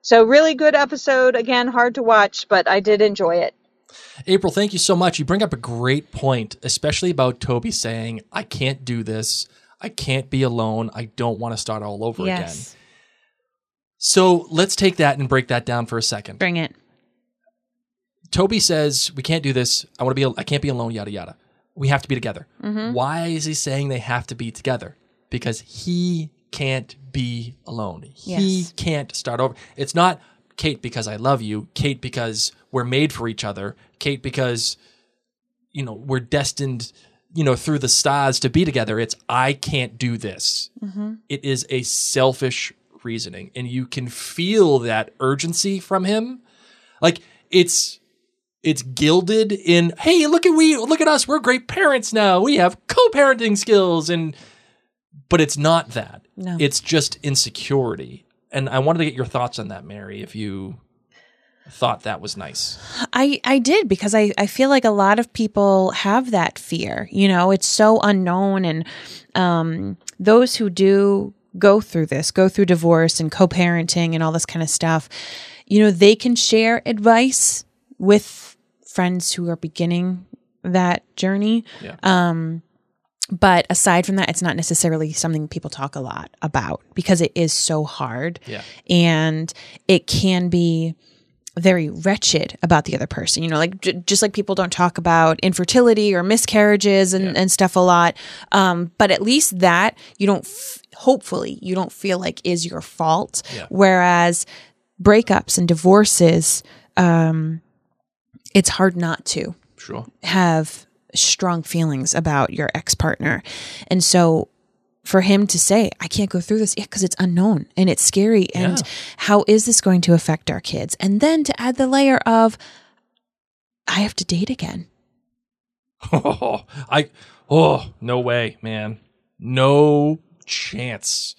So really good episode. Again, hard to watch, but I did enjoy it. April, thank you so much. You bring up a great point, especially about Toby saying, I can't do this. I can't be alone. I don't want to start all over again. So let's take that and break that down for a second. Bring it. Toby says, we can't do this. I can't be alone, yada, yada. We have to be together. Mm-hmm. Why is he saying they have to be together? Because he can't be alone. He can't start over. It's not Kate because I love you. Kate because we're made for each other. Kate because, we're destined, through the stars to be together. It's I can't do this. Mm-hmm. It is a selfish reasoning. And you can feel that urgency from him. Like it's gilded in, hey, look at us. We're great parents now. We have co-parenting skills. But it's not that. No. It's just insecurity. And I wanted to get your thoughts on that, Mary, if you thought that was nice. I did, because I feel like a lot of people have that fear. It's so unknown. And those who do go through divorce and co-parenting and all this kind of stuff, they can share advice with friends who are beginning that journey. Yeah. But aside from that, it's not necessarily something people talk a lot about, because it is so hard. Yeah. And it can be very wretched about the other person. Just like people don't talk about infertility or miscarriages and stuff a lot. But at least that hopefully you don't feel like is your fault. Yeah. Whereas breakups and divorces, it's hard not to have strong feelings about your ex-partner. And so for him to say, I can't go through this, because it's unknown and it's scary. And how is this going to affect our kids? And then to add the layer of, I have to date again. No way, man. No chance.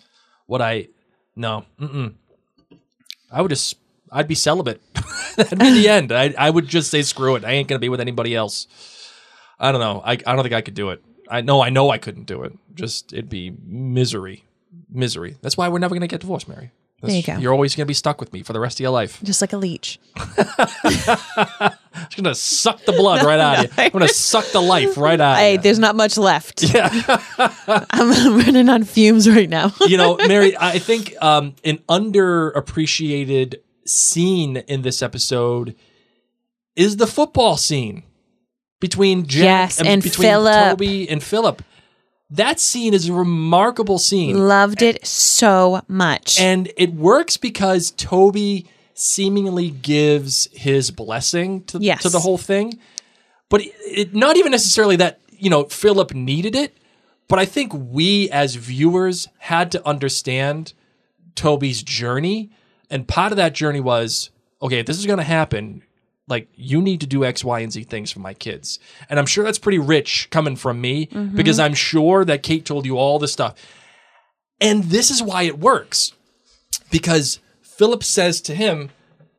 I'd be celibate. That'd be the end. I would just say, screw it. I ain't going to be with anybody else. I don't know. I don't think I could do it. I know I couldn't do it. It'd be misery. That's why we're never going to get divorced, Mary. There you go. You're always going to be stuck with me for the rest of your life. Just like a leech. It's going to suck the blood right out of you. I'm going to suck the life right out of you. There's not much left. Yeah. I'm running on fumes right now. Mary, I think an underappreciated scene in this episode is the football scene between Jack and between Philip. Toby and Philip. That scene is a remarkable scene. Loved it so much. And it works because Toby seemingly gives his blessing to the whole thing. But it not even necessarily that, Philip needed it, but I think we as viewers had to understand Toby's journey. And part of that journey was, okay, if this is going to happen, like, you need to do X, Y, and Z things for my kids. And I'm sure that's pretty rich coming from me, because I'm sure that Kate told you all this stuff. And this is why it works. Because Philip says to him,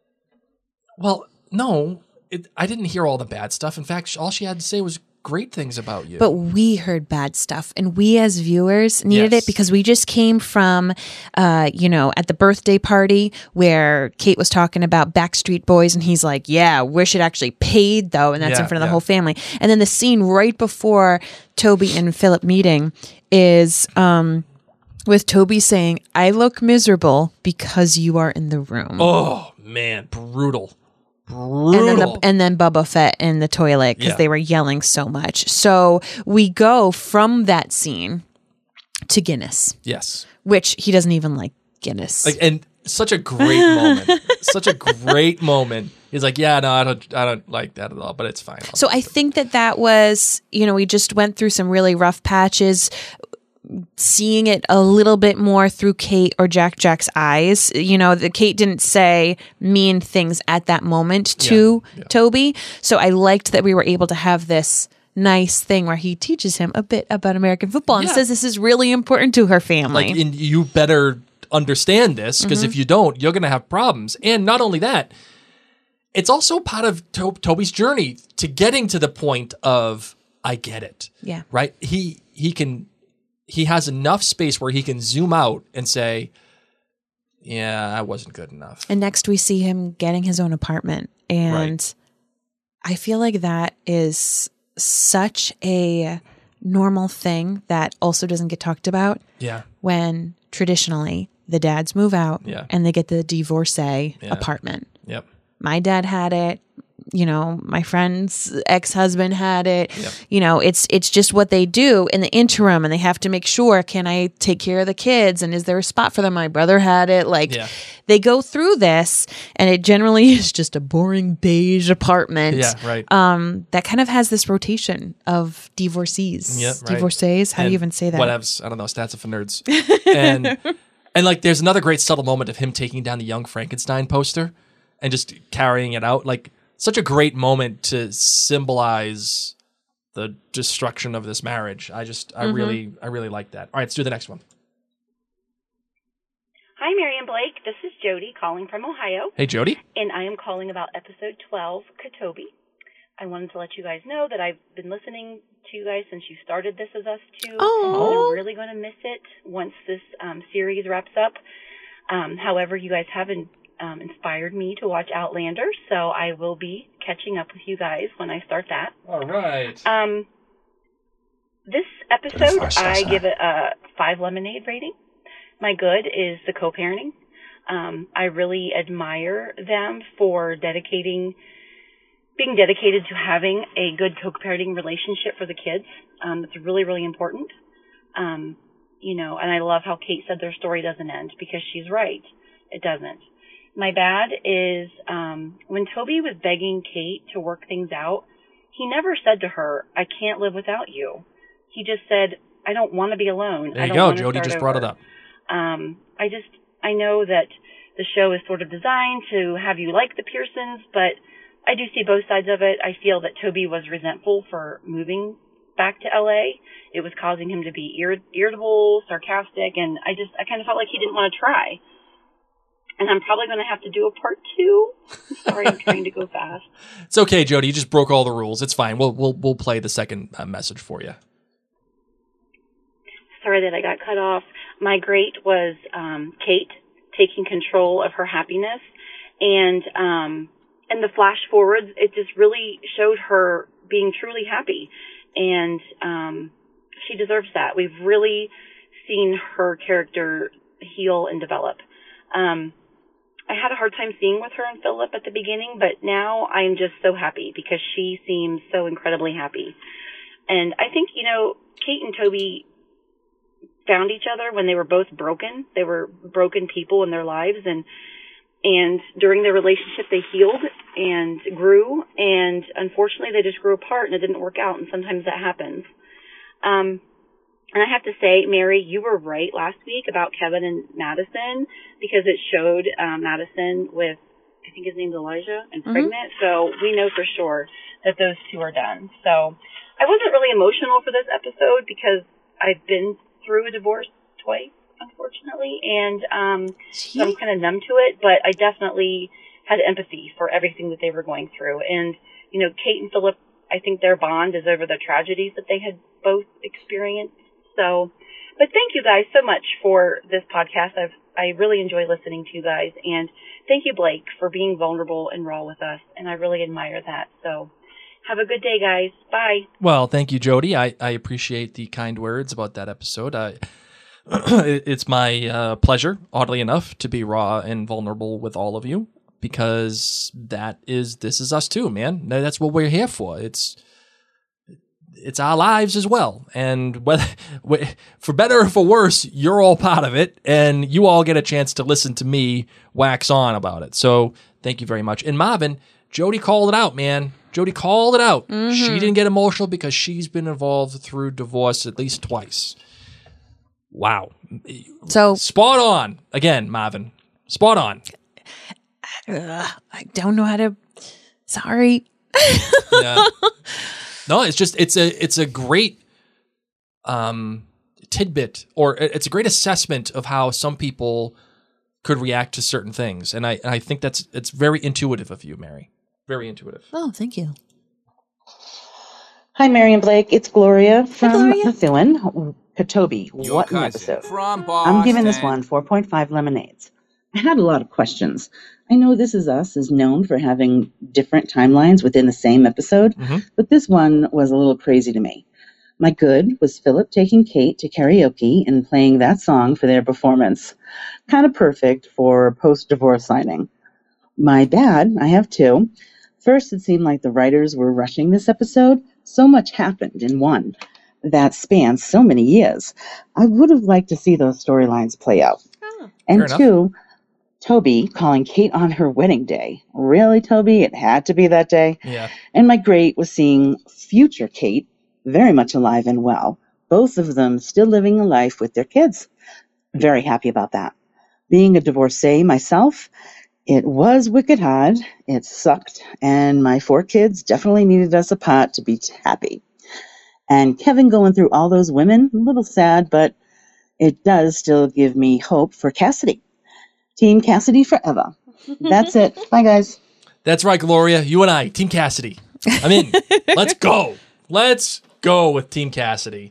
well, no, I didn't hear all the bad stuff. In fact, all she had to say was great things about you. But we heard bad stuff, and we as viewers needed it, because we just came from, at the birthday party where Kate was talking about Backstreet Boys, and he's like, yeah, wish it actually paid though. And that's in front of the whole family. And then the scene right before Toby and Philip meeting is, with Toby saying, I look miserable because you are in the room. Oh man, brutal. And then Boba Fett in the toilet because they were yelling so much. So we go from that scene to Guinness. Yes. Which he doesn't even like Guinness. And such a great moment. Such a great moment. He's like, yeah, no, I don't like that at all, but it's fine. So I think that was, we just went through some really rough patches. Seeing it a little bit more through Kate or Jack's eyes. The Kate didn't say mean things at that moment to Toby. So I liked that we were able to have this nice thing where he teaches him a bit about American football and says this is really important to her family. And you better understand this, because if you don't, you're going to have problems. And not only that, it's also part of Toby's journey to getting to the point of, I get it. Yeah. Right? He has enough space where he can zoom out and say, Yeah, that wasn't good enough. And next we see him getting his own apartment. And I feel like that is such a normal thing that also doesn't get talked about. Yeah. When traditionally the dads move out and they get the divorcee apartment. Yep. My dad had it. You know, my friend's ex-husband had it. Yep. You know, it's just what they do in the interim, and they have to make sure, can I take care of the kids, and is there a spot for them? My brother had it. Like, they go through this, and it generally is just a boring beige apartment. Yeah, right. That kind of has this rotation of divorcees. Yep, right. Divorcees? How do you even say that? Whatevs. I don't know. Stats are for nerds. And like, there's another great subtle moment of him taking down the Young Frankenstein poster and just carrying it out. Like, such a great moment to symbolize the destruction of this marriage. I really like that. All right, let's do the next one. Hi, Mary and Blake. This is Jody calling from Ohio. Hey, Jody. And I am calling about episode 12, Katobi. I wanted to let you guys know that I've been listening to you guys since you started This Is Us too. Oh. I'm really going to miss it once this series wraps up. However, you guys have inspired me to watch Outlander, so I will be catching up with you guys when I start that. All right. This episode, I give it a 5 lemonade rating. My good is the co-parenting. I really admire them for being dedicated to having a good co-parenting relationship for the kids. It's really, really important. You know, and I love how Kate said their story doesn't end, because she's right. It doesn't. My bad is when Toby was begging Kate to work things out, he never said to her, I can't live without you. He just said, I don't want to be alone. There you go. Jody just brought it up. I know that the show is sort of designed to have you like the Pearsons, but I do see both sides of it. I feel that Toby was resentful for moving back to LA. It was causing him to be irritable, sarcastic, and I kind of felt like he didn't want to try. And I'm probably going to have to do a part 2. Sorry, I'm trying to go fast. It's okay, Jody. You just broke all the rules. It's fine. We'll play the second message for you. Sorry that I got cut off. My great was Kate taking control of her happiness, and the flash forwards, it just really showed her being truly happy, and she deserves that. We've really seen her character heal and develop. I had a hard time seeing with her and Philip at the beginning, but now I'm just so happy because she seems so incredibly happy. And I think, you know, Kate and Toby found each other when they were both broken. They were broken people in their lives, and during their relationship they healed and grew, and unfortunately they just grew apart and it didn't work out, and sometimes that happens. And I have to say, Mary, you were right last week about Kevin and Madison, because it showed Madison with, I think his name's Elijah, and pregnant. So we know for sure that those two are done. So I wasn't really emotional for this episode because I've been through a divorce twice, unfortunately, and so I'm kind of numb to it. But I definitely had empathy for everything that they were going through. And, you know, Kate and Philip, I think their bond is over the tragedies that they had both experienced. So, but thank you guys so much for this podcast. I really enjoy listening to you guys, and thank you, Blake, for being vulnerable and raw with us, and I really admire that. So have a good day, guys. Bye. Well, thank you, Jody. I appreciate the kind words about that episode. It's my pleasure, oddly enough, to be raw and vulnerable with all of you, because This Is Us too, man. That's what we're here for. It's our lives as well, and whether for better or for worse, you're all part of it, and you all get a chance to listen to me wax on about it. So thank you very much. And Marvin, Jody called it out, man. Jody called it out. She didn't get emotional because she's been involved through divorce at least twice. Wow. So spot on again, Marvin. Spot on. I don't know how to. Sorry. Yeah. No, it's a great tidbit, or it's a great assessment of how some people could react to certain things, and I think it's very intuitive of you, Mary. Very intuitive. Oh, thank you. Hi, Mary and Blake. It's Gloria from Methuen. Katobi, what an episode. I'm giving this one 4.5 lemonades. I had a lot of questions. I know This Is Us is known for having different timelines within the same episode, but this one was a little crazy to me. My good was Philip taking Kate to karaoke and playing that song for their performance. Kind of perfect for post-divorce signing. My bad, I have two. First, it seemed like the writers were rushing this episode. So much happened in one that spans so many years. I would have liked to see those storylines play out. And two, Toby calling Kate on her wedding day. Really, Toby? It had to be that day? Yeah. And my great was seeing future Kate very much alive and well. Both of them still living a life with their kids. Very happy about that. Being a divorcee myself, it was wicked hard. It sucked. And my 4 kids definitely needed us apart to be happy. And Kevin going through all those women, a little sad, but it does still give me hope for Cassidy. Team Cassidy forever. That's it. Bye, guys. That's right, Gloria. You and I, Team Cassidy. I'm in. Let's go. Let's go with Team Cassidy.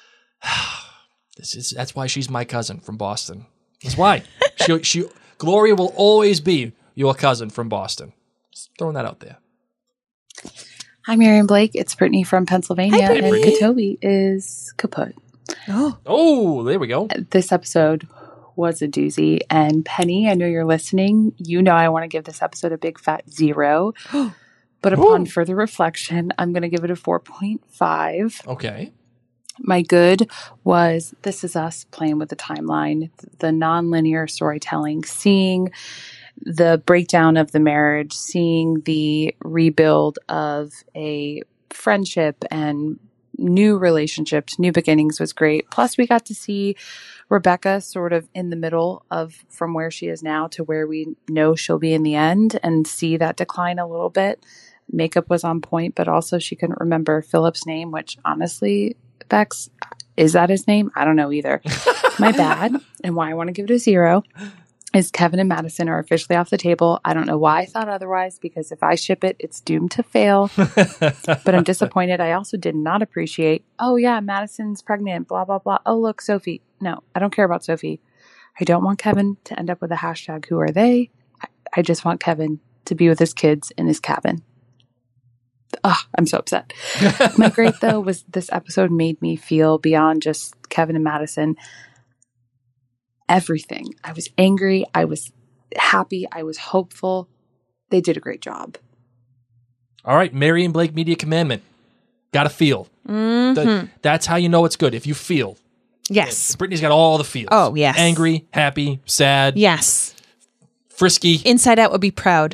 That's why she's my cousin from Boston. That's why. Gloria will always be your cousin from Boston. Just throwing that out there. Hi, Miriam Blake. It's Brittany from Pennsylvania. Hi, and Brittany. Katobi is kaput. Oh, there we go. This episode was a doozy. And Penny, I know you're listening. You know I want to give this episode a big fat 0. But upon further reflection, I'm going to give it a 4.5. Okay. My good was This Is Us playing with the timeline, the nonlinear storytelling, seeing the breakdown of the marriage, seeing the rebuild of a friendship and new relationships, new beginnings was great. Plus, we got to see Rebecca sort of in the middle of from where she is now to where we know she'll be in the end and see that decline a little bit. Makeup was on point, but also she couldn't remember Philip's name, which honestly, Bex, is that his name? I don't know either. My bad. And why I want to give it a 0 is Kevin and Madison are officially off the table. I don't know why I thought otherwise, because if I ship it, it's doomed to fail. But I'm disappointed. I also did not appreciate, oh yeah, Madison's pregnant, blah, blah, blah. Oh, look, Sophie. No, I don't care about Sophie. I don't want Kevin to end up with a hashtag, who are they? I just want Kevin to be with his kids in his cabin. Oh, I'm so upset. My great, though, was this episode made me feel beyond just Kevin and Madison. Everything. I was angry. I was happy. I was hopeful. They did a great job. All right. Miriam Blake Media Commandment. Got to feel. That's how you know it's good. If you feel. Yes. Brittany's got all the feels. Oh, yes. Angry, happy, sad. Yes. Frisky. Inside Out would be proud.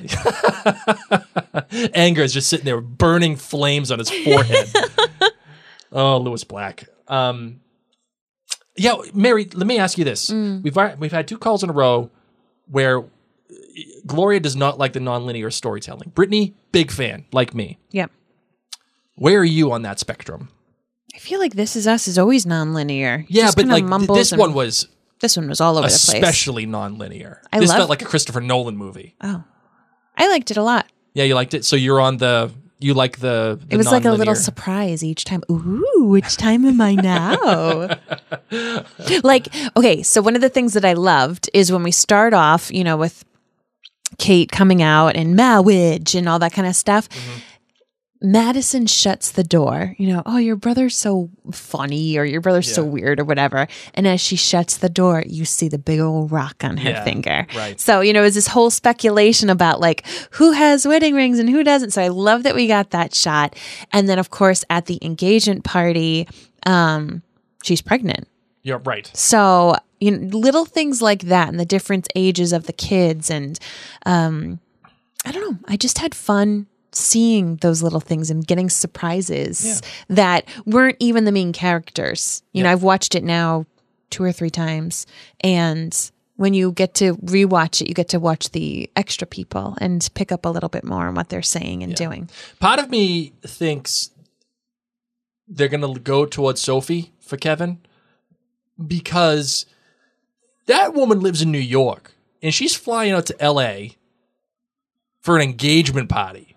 Anger is just sitting there burning flames on his forehead. Oh, Lewis Black. Yeah, Mary, let me ask you this. We've had 2 calls in a row where Gloria does not like the nonlinear storytelling. Brittany, big fan, like me. Yep. Where are you on that spectrum? I feel like This Is Us is always nonlinear. Yeah, Just but kinda like mumbles this and- one was This one was all over the place. especially nonlinear. I This love- felt like a Christopher Nolan movie. Oh, I liked it a lot. Yeah, you liked it. So you're on you like the It was like a little nonlinear. surprise each time. Ooh, which time am I now? Like, okay, so one of the things that I loved is when we start off, with Kate coming out and marriage and all that kind of stuff. Madison shuts the door, oh, your brother's so funny or your brother's so weird or whatever. And as she shuts the door, you see the big old rock on her finger. Right. So, it was this whole speculation about like who has wedding rings and who doesn't. So I love that we got that shot. And then, of course, at the engagement party, she's pregnant. Yeah, right. So, little things like that and the different ages of the kids. And I don't know, I just had fun seeing those little things and getting surprises that weren't even the main characters. I've watched it now 2 or 3 times, and when you get to rewatch it, you get to watch the extra people and pick up a little bit more on what they're saying and doing. Part of me thinks they're going to go towards Sophie for Kevin because that woman lives in New York and she's flying out to LA for an engagement party.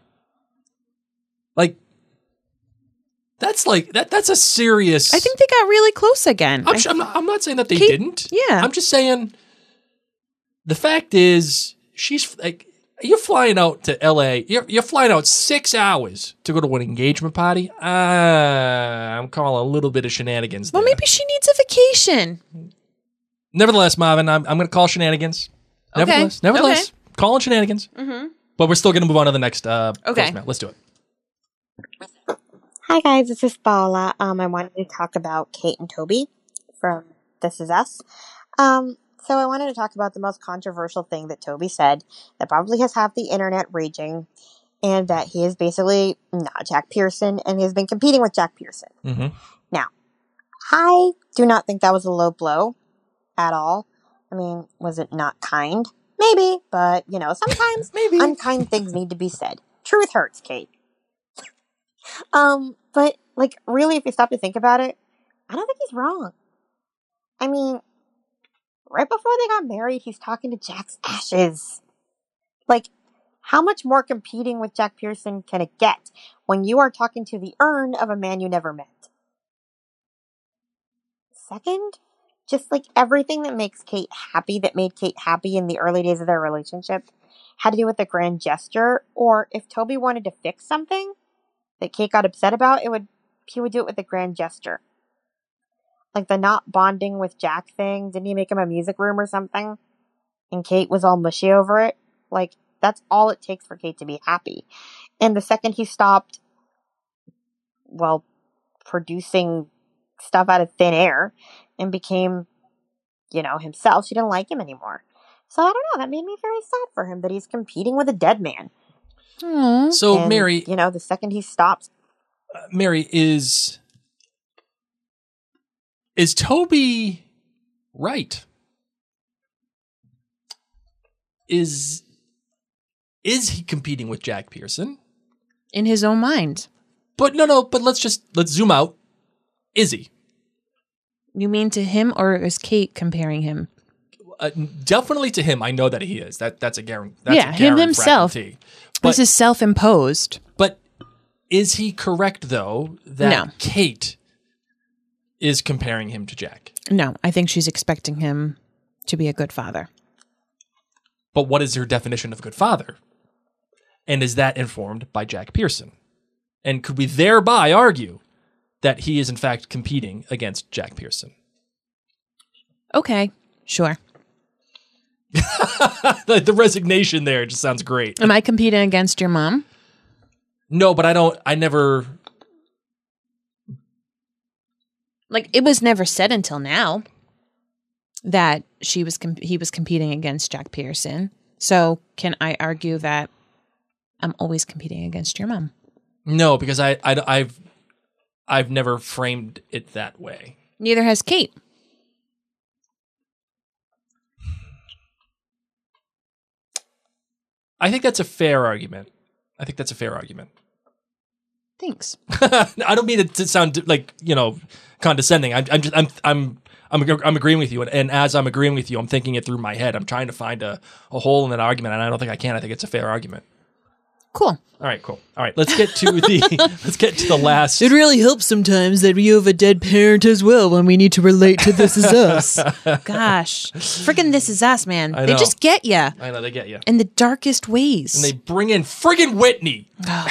That's a serious. I think they got really close again. I'm not saying that they Kate, didn't. Yeah. I'm just saying the fact is, she's like, you're flying out to L.A. You're flying out 6 hours to go to an engagement party. I'm calling a little bit of shenanigans there. Well, maybe she needs a vacation. Nevertheless, Marvin, I'm going to call shenanigans. Okay. Nevertheless, calling shenanigans. Mm-hmm. But we're still going to move on to the next voicemail. Let's do it. Hi guys, this is Paula. I wanted to talk about Kate and Toby from This Is Us. So I wanted to talk about the most controversial thing that Toby said that probably has half the internet raging, and that he is basically not Jack Pearson and he has been competing with Jack Pearson. Mm-hmm. Now, I do not think that was a low blow at all. I mean, was it not kind? Maybe, but sometimes unkind things need to be said. Truth hurts, Kate. But really, if you stop to think about it, I don't think he's wrong. I mean, right before they got married, he's talking to Jack's ashes. How much more competing with Jack Pearson can it get when you are talking to the urn of a man you never met? Second, just everything that makes Kate happy, that made Kate happy in the early days of their relationship, had to do with the grand gesture, or if Toby wanted to fix something that Kate got upset about, he would do it with a grand gesture. The not bonding with Jack thing, didn't he make him a music room or something? And Kate was all mushy over it. That's all it takes for Kate to be happy. And the second he stopped, producing stuff out of thin air and became, himself, she didn't like him anymore. So I don't know, that made me very sad for him that he's competing with a dead man. Aww. So, and, Mary... the second he stops... Mary, is Toby right? Is he competing with Jack Pearson? In his own mind. But but let's zoom out. Is he? You mean to him, or is Kate comparing him? Definitely to him. I know that he is. That's a guarantee. Him himself. This is self-imposed. But is he correct, though, that Kate is comparing him to Jack? No, I think she's expecting him to be a good father. But what is her definition of good father? And is that informed by Jack Pearson? And could we thereby argue that he is, in fact, competing against Jack Pearson? Okay, sure. The resignation there just sounds great. Am I competing against your mom? No, but I never... It was never said until now that he was competing against Jack Pearson. So can I argue that I'm always competing against your mom? No, because I've never framed it that way. Neither has Kate. I think that's a fair argument. Thanks. I don't mean it to sound condescending. I'm agreeing with you, and as I'm agreeing with you, I'm thinking it through my head. I'm trying to find a hole in that argument, and I don't think I can. I think it's a fair argument. Cool. All right, cool. All right, let's get to the last. It really helps sometimes that we have a dead parent as well when we need to relate to This Is Us. Gosh, freaking This Is Us, man. They just get you. I know, they get you. In the darkest ways. And they bring in friggin' Whitney.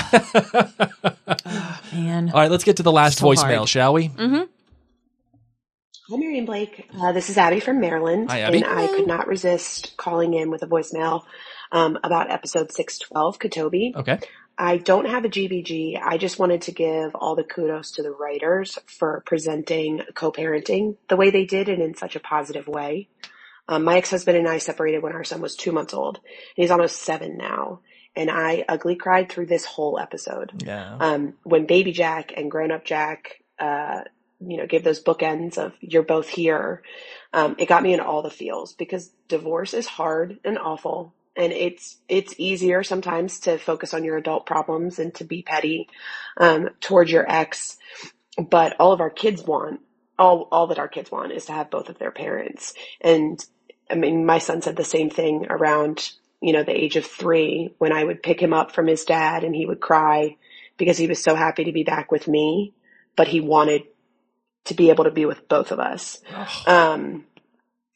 Oh, man. All right, let's get to the last voicemail, hard. shall we? Mm-hmm. Hi, Mary and Blake. This is Abby from Maryland. Hi, Abby. And I could not resist calling in with a voicemail about episode 612, Katobi. Okay. I don't have a GBG. I just wanted to give all the kudos to the writers for presenting co-parenting the way they did and in such a positive way. My ex-husband and I separated when our son was 2 months old. And he's almost 7 now. And I ugly cried through this whole episode. Yeah. When baby Jack and grown-up Jack, gave those bookends of you're both here, it got me in all the feels because divorce is hard and awful. And it's easier sometimes to focus on your adult problems and to be petty towards your ex. But all that our kids want is to have both of their parents. And I mean, my son said the same thing around, the age of 3 when I would pick him up from his dad and he would cry because he was so happy to be back with me, but he wanted to be able to be with both of us.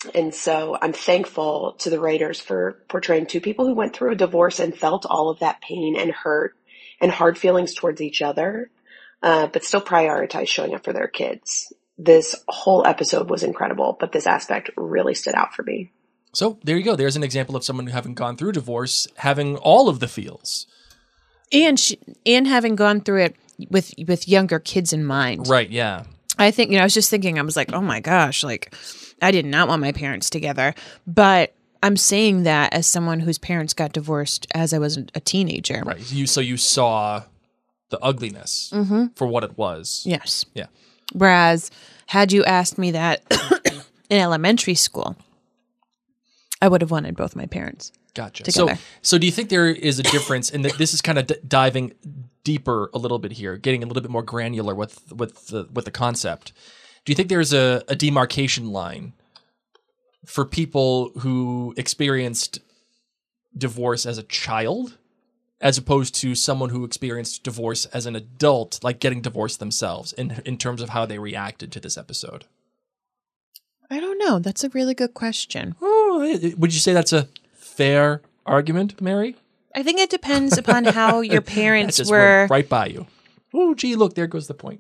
And so I'm thankful to the writers for portraying two people who went through a divorce and felt all of that pain and hurt and hard feelings towards each other, but still prioritize showing up for their kids. This whole episode was incredible, but this aspect really stood out for me. So there you go. There's an example of someone who having gone through divorce, having all of the feels. And having gone through it with younger kids in mind. Right, yeah. I think, I was just thinking, I was like, oh my gosh, like I did not want my parents together. But I'm saying that as someone whose parents got divorced as I was a teenager. Right. So you saw the ugliness for what it was. Yes. Yeah. Whereas had you asked me that in elementary school, I would have wanted both my parents. Gotcha. Together. So do you think there is a difference, and this is kind of diving deeper a little bit here, getting a little bit more granular with the concept? Do you think there's a demarcation line for people who experienced divorce as a child, as opposed to someone who experienced divorce as an adult, like getting divorced themselves, in terms of how they reacted to this episode? I don't know. That's a really good question. Oh, would you say that's a fair argument, Mary? I think it depends upon how your parents just were. went right by you. Oh, gee, look, there goes the point.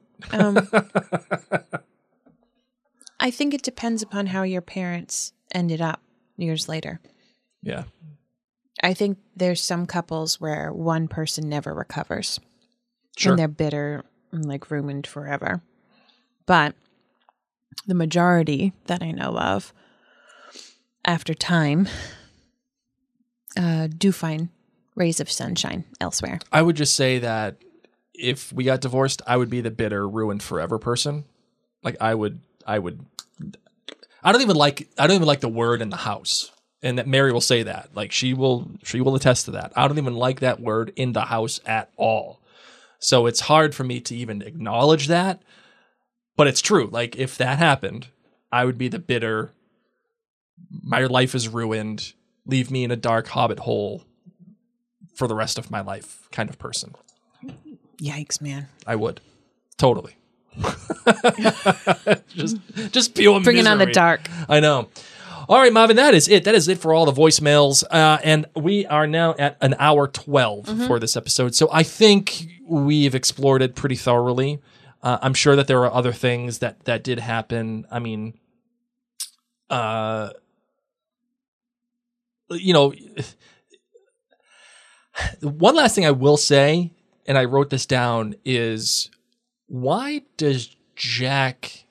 I think it depends upon how your parents ended up years later. Yeah. I think there's some couples where one person never recovers. Sure. And they're bitter and like ruined forever. But the majority that I know of, after time, do find rays of sunshine elsewhere. I would just say that if we got divorced, I would be the bitter, ruined forever person. Like I don't even like the word in the house. And that Mary will say that. Like she will attest to that. I don't even like that word in the house at all. So it's hard for me to even acknowledge that. But it's true. Like if that happened, I would be the bitter, my life is ruined, leave me in a dark hobbit hole for the rest of my life kind of person. Yikes, man. I would. Totally. just pure bringing on the misery. dark. I know. All right, Marvin, that is it. That is it for all the voicemails. And we are now at an hour 12 for this episode. So I think we've explored it pretty thoroughly. I'm sure that there are other things that did happen. I mean, one last thing I will say, and I wrote this down, is why does Jack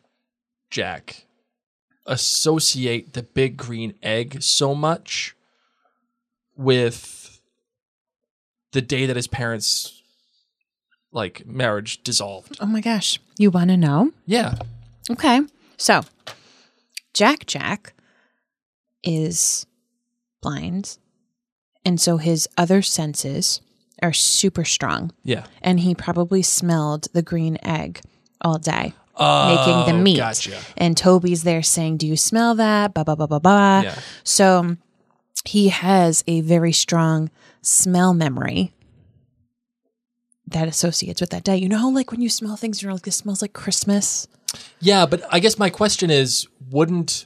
associate the big green egg so much with the day that his parents' marriage dissolved? Oh my gosh. You want to know? Yeah. Okay. So, Jack is blind, and so his other senses are super strong. Yeah. And he probably smelled the green egg all day, making the meat. Gotcha. And Toby's there saying, "Do you smell that?" Blah, blah, blah, blah, blah. Yeah. So he has a very strong smell memory that associates with that day. You know how when you smell things, you're like, this smells like Christmas? Yeah, but I guess my question is, wouldn't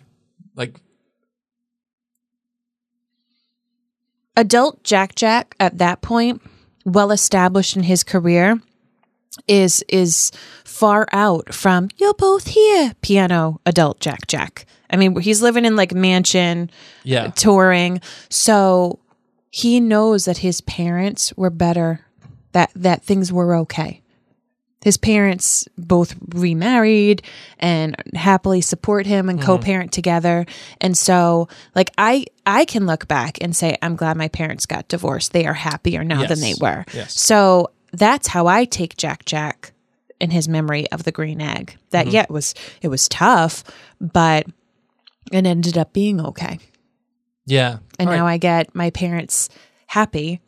adult Jack at that point, well established in his career, is far out from "you're both here" piano adult Jack. I mean, he's living in mansion, touring, so he knows that his parents were better, that things were okay. His parents both remarried and happily support him and co-parent together. And so I can look back and say, I'm glad my parents got divorced. They are happier now than they were. Yes. So that's how I take Jack in his memory of the green egg. That, it was tough, but it ended up being okay. Yeah. And now I get my parents happy.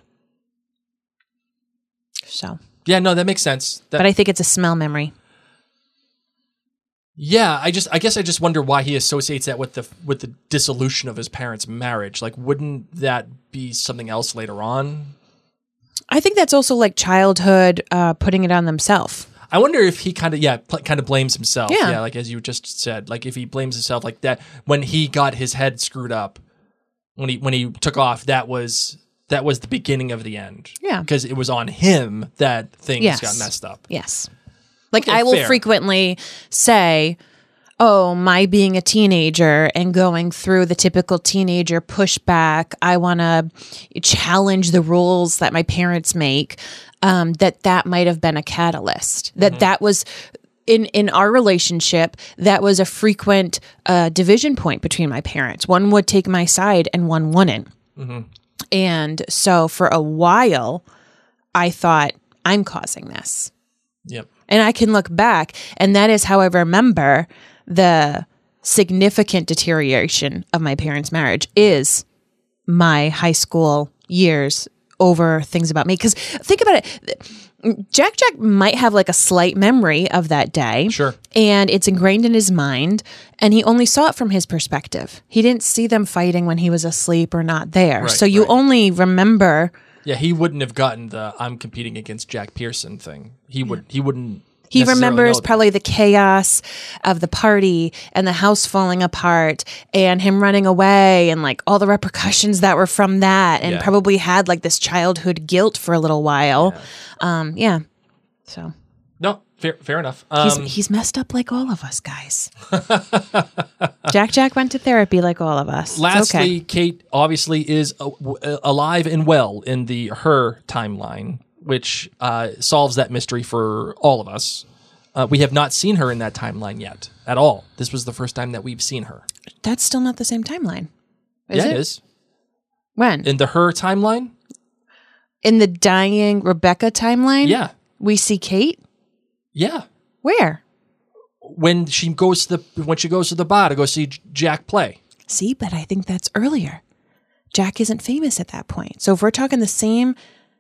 So... yeah, no, that makes sense. But I think it's a smell memory. Yeah, I guess I just wonder why he associates that with the dissolution of his parents' marriage. Wouldn't that be something else later on? I think that's also childhood putting it on themselves. I wonder if he kind of blames himself. Yeah. Yeah, like as you just said, like if he blames himself like that when he got his head screwed up, when he took off, that was the beginning of the end. Yeah. Because it was on him that things Yes. got messed up. Yes. Like Okay, I will fair. frequently say, oh, my being a teenager and going through the typical teenager pushback, I want to challenge the rules that my parents make, that might have been a catalyst. That was in our relationship, that was a frequent division point between my parents. One would take my side and one wouldn't. Mm-hmm. And so for a while, I thought, I'm causing this. Yep. And I can look back, and that is how I remember the significant deterioration of my parents' marriage is my high school years over things about me. Because think about it, Jack might have like a slight memory of that day. Sure. And it's ingrained in his mind, and he only saw it from his perspective. He didn't see them fighting when he was asleep or not there. Right, so you only remember... Yeah, he wouldn't have gotten the "I'm competing against Jack Pearson" thing. He wouldn't. He necessarily remembers know that. probably the chaos of the party and the house falling apart and him running away and like all the repercussions that were from that, and Yeah. probably had like this childhood guilt for a little while. Yeah. So No, fair enough. he's messed up like all of us, guys. Jack went to therapy like all of us. It's Lastly, okay. Kate obviously is alive and well in her timeline, which solves that mystery for all of us. We have not seen her in that timeline yet at all. This was the first time that we've seen her. That's still not the same timeline. It is. When? In her timeline? In the dying Rebecca timeline? Yeah. We see Kate? Yeah. Where? When she goes to the bar to go see Jack play. See, but I think that's earlier. Jack isn't famous at that point. So if we're talking the same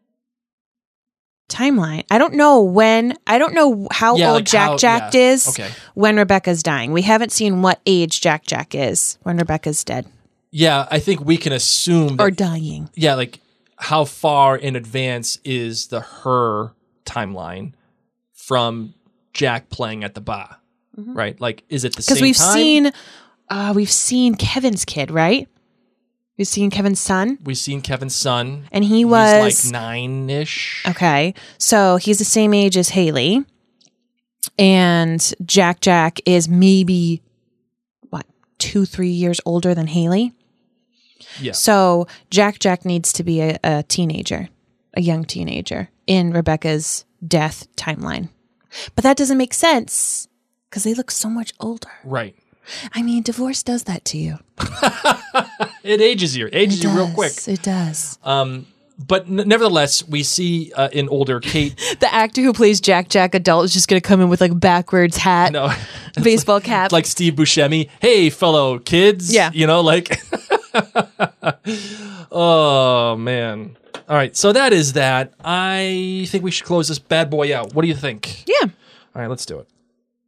timeline, I don't know how Yeah, old like Jack how- is Okay. when Rebecca's dying. We haven't seen what age Jack is when Rebecca's dead Yeah, I think we can assume that, or dying. yeah, like how far in advance is her timeline from Jack playing at the bar, right? Like, is it the same Because time? we've seen Kevin's kid, right? We've seen Kevin's son. We've seen Kevin's son. And he He's was like 9-ish. Okay. So he's the same age as Haley. And Jack is maybe 2-3 years older than Haley. Yeah. So Jack needs to be a teenager, a young teenager in Rebecca's death timeline. But that doesn't make sense because they look so much older. Right. I mean, divorce does that to you. It ages you. Ages you real quick. It does. But nevertheless, we see in older Kate. The actor who plays Jack adult is just going to come in with like backwards hat, No, baseball cap. like Steve Buscemi. Hey, fellow kids. Yeah. You know, like. Oh, man. All right. So that is that. I think we should close this bad boy out. What do you think? Yeah. All right, let's do it.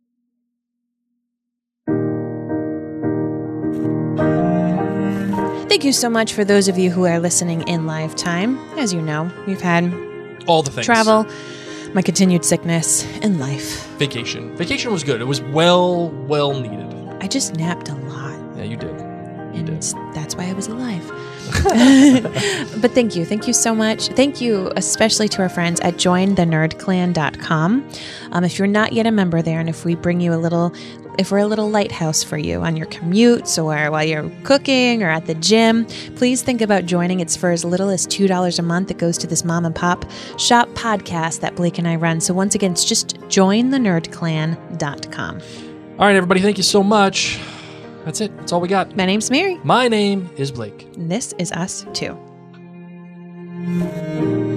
Thank you so much for those of you who are listening in live time. As you know, we've had all the things. Travel, my continued sickness, and life. Vacation. Vacation was good. It was well needed. I just napped a lot. Yeah, you did. That's why I was alive. But thank you. Thank you so much. Thank you especially to our friends at jointhenerdclan.com. If you're not yet a member there, and if we bring you if we're a little lighthouse for you on your commutes or while you're cooking or at the gym, please think about joining. It's for as little as $2 a month. It goes to this mom and pop shop podcast that Blake and I run. So once again, it's just jointhenerdclan.com. All right, everybody. Thank you so much. That's it. That's all we got. My name's Mary. My name is Blake. And this is us too.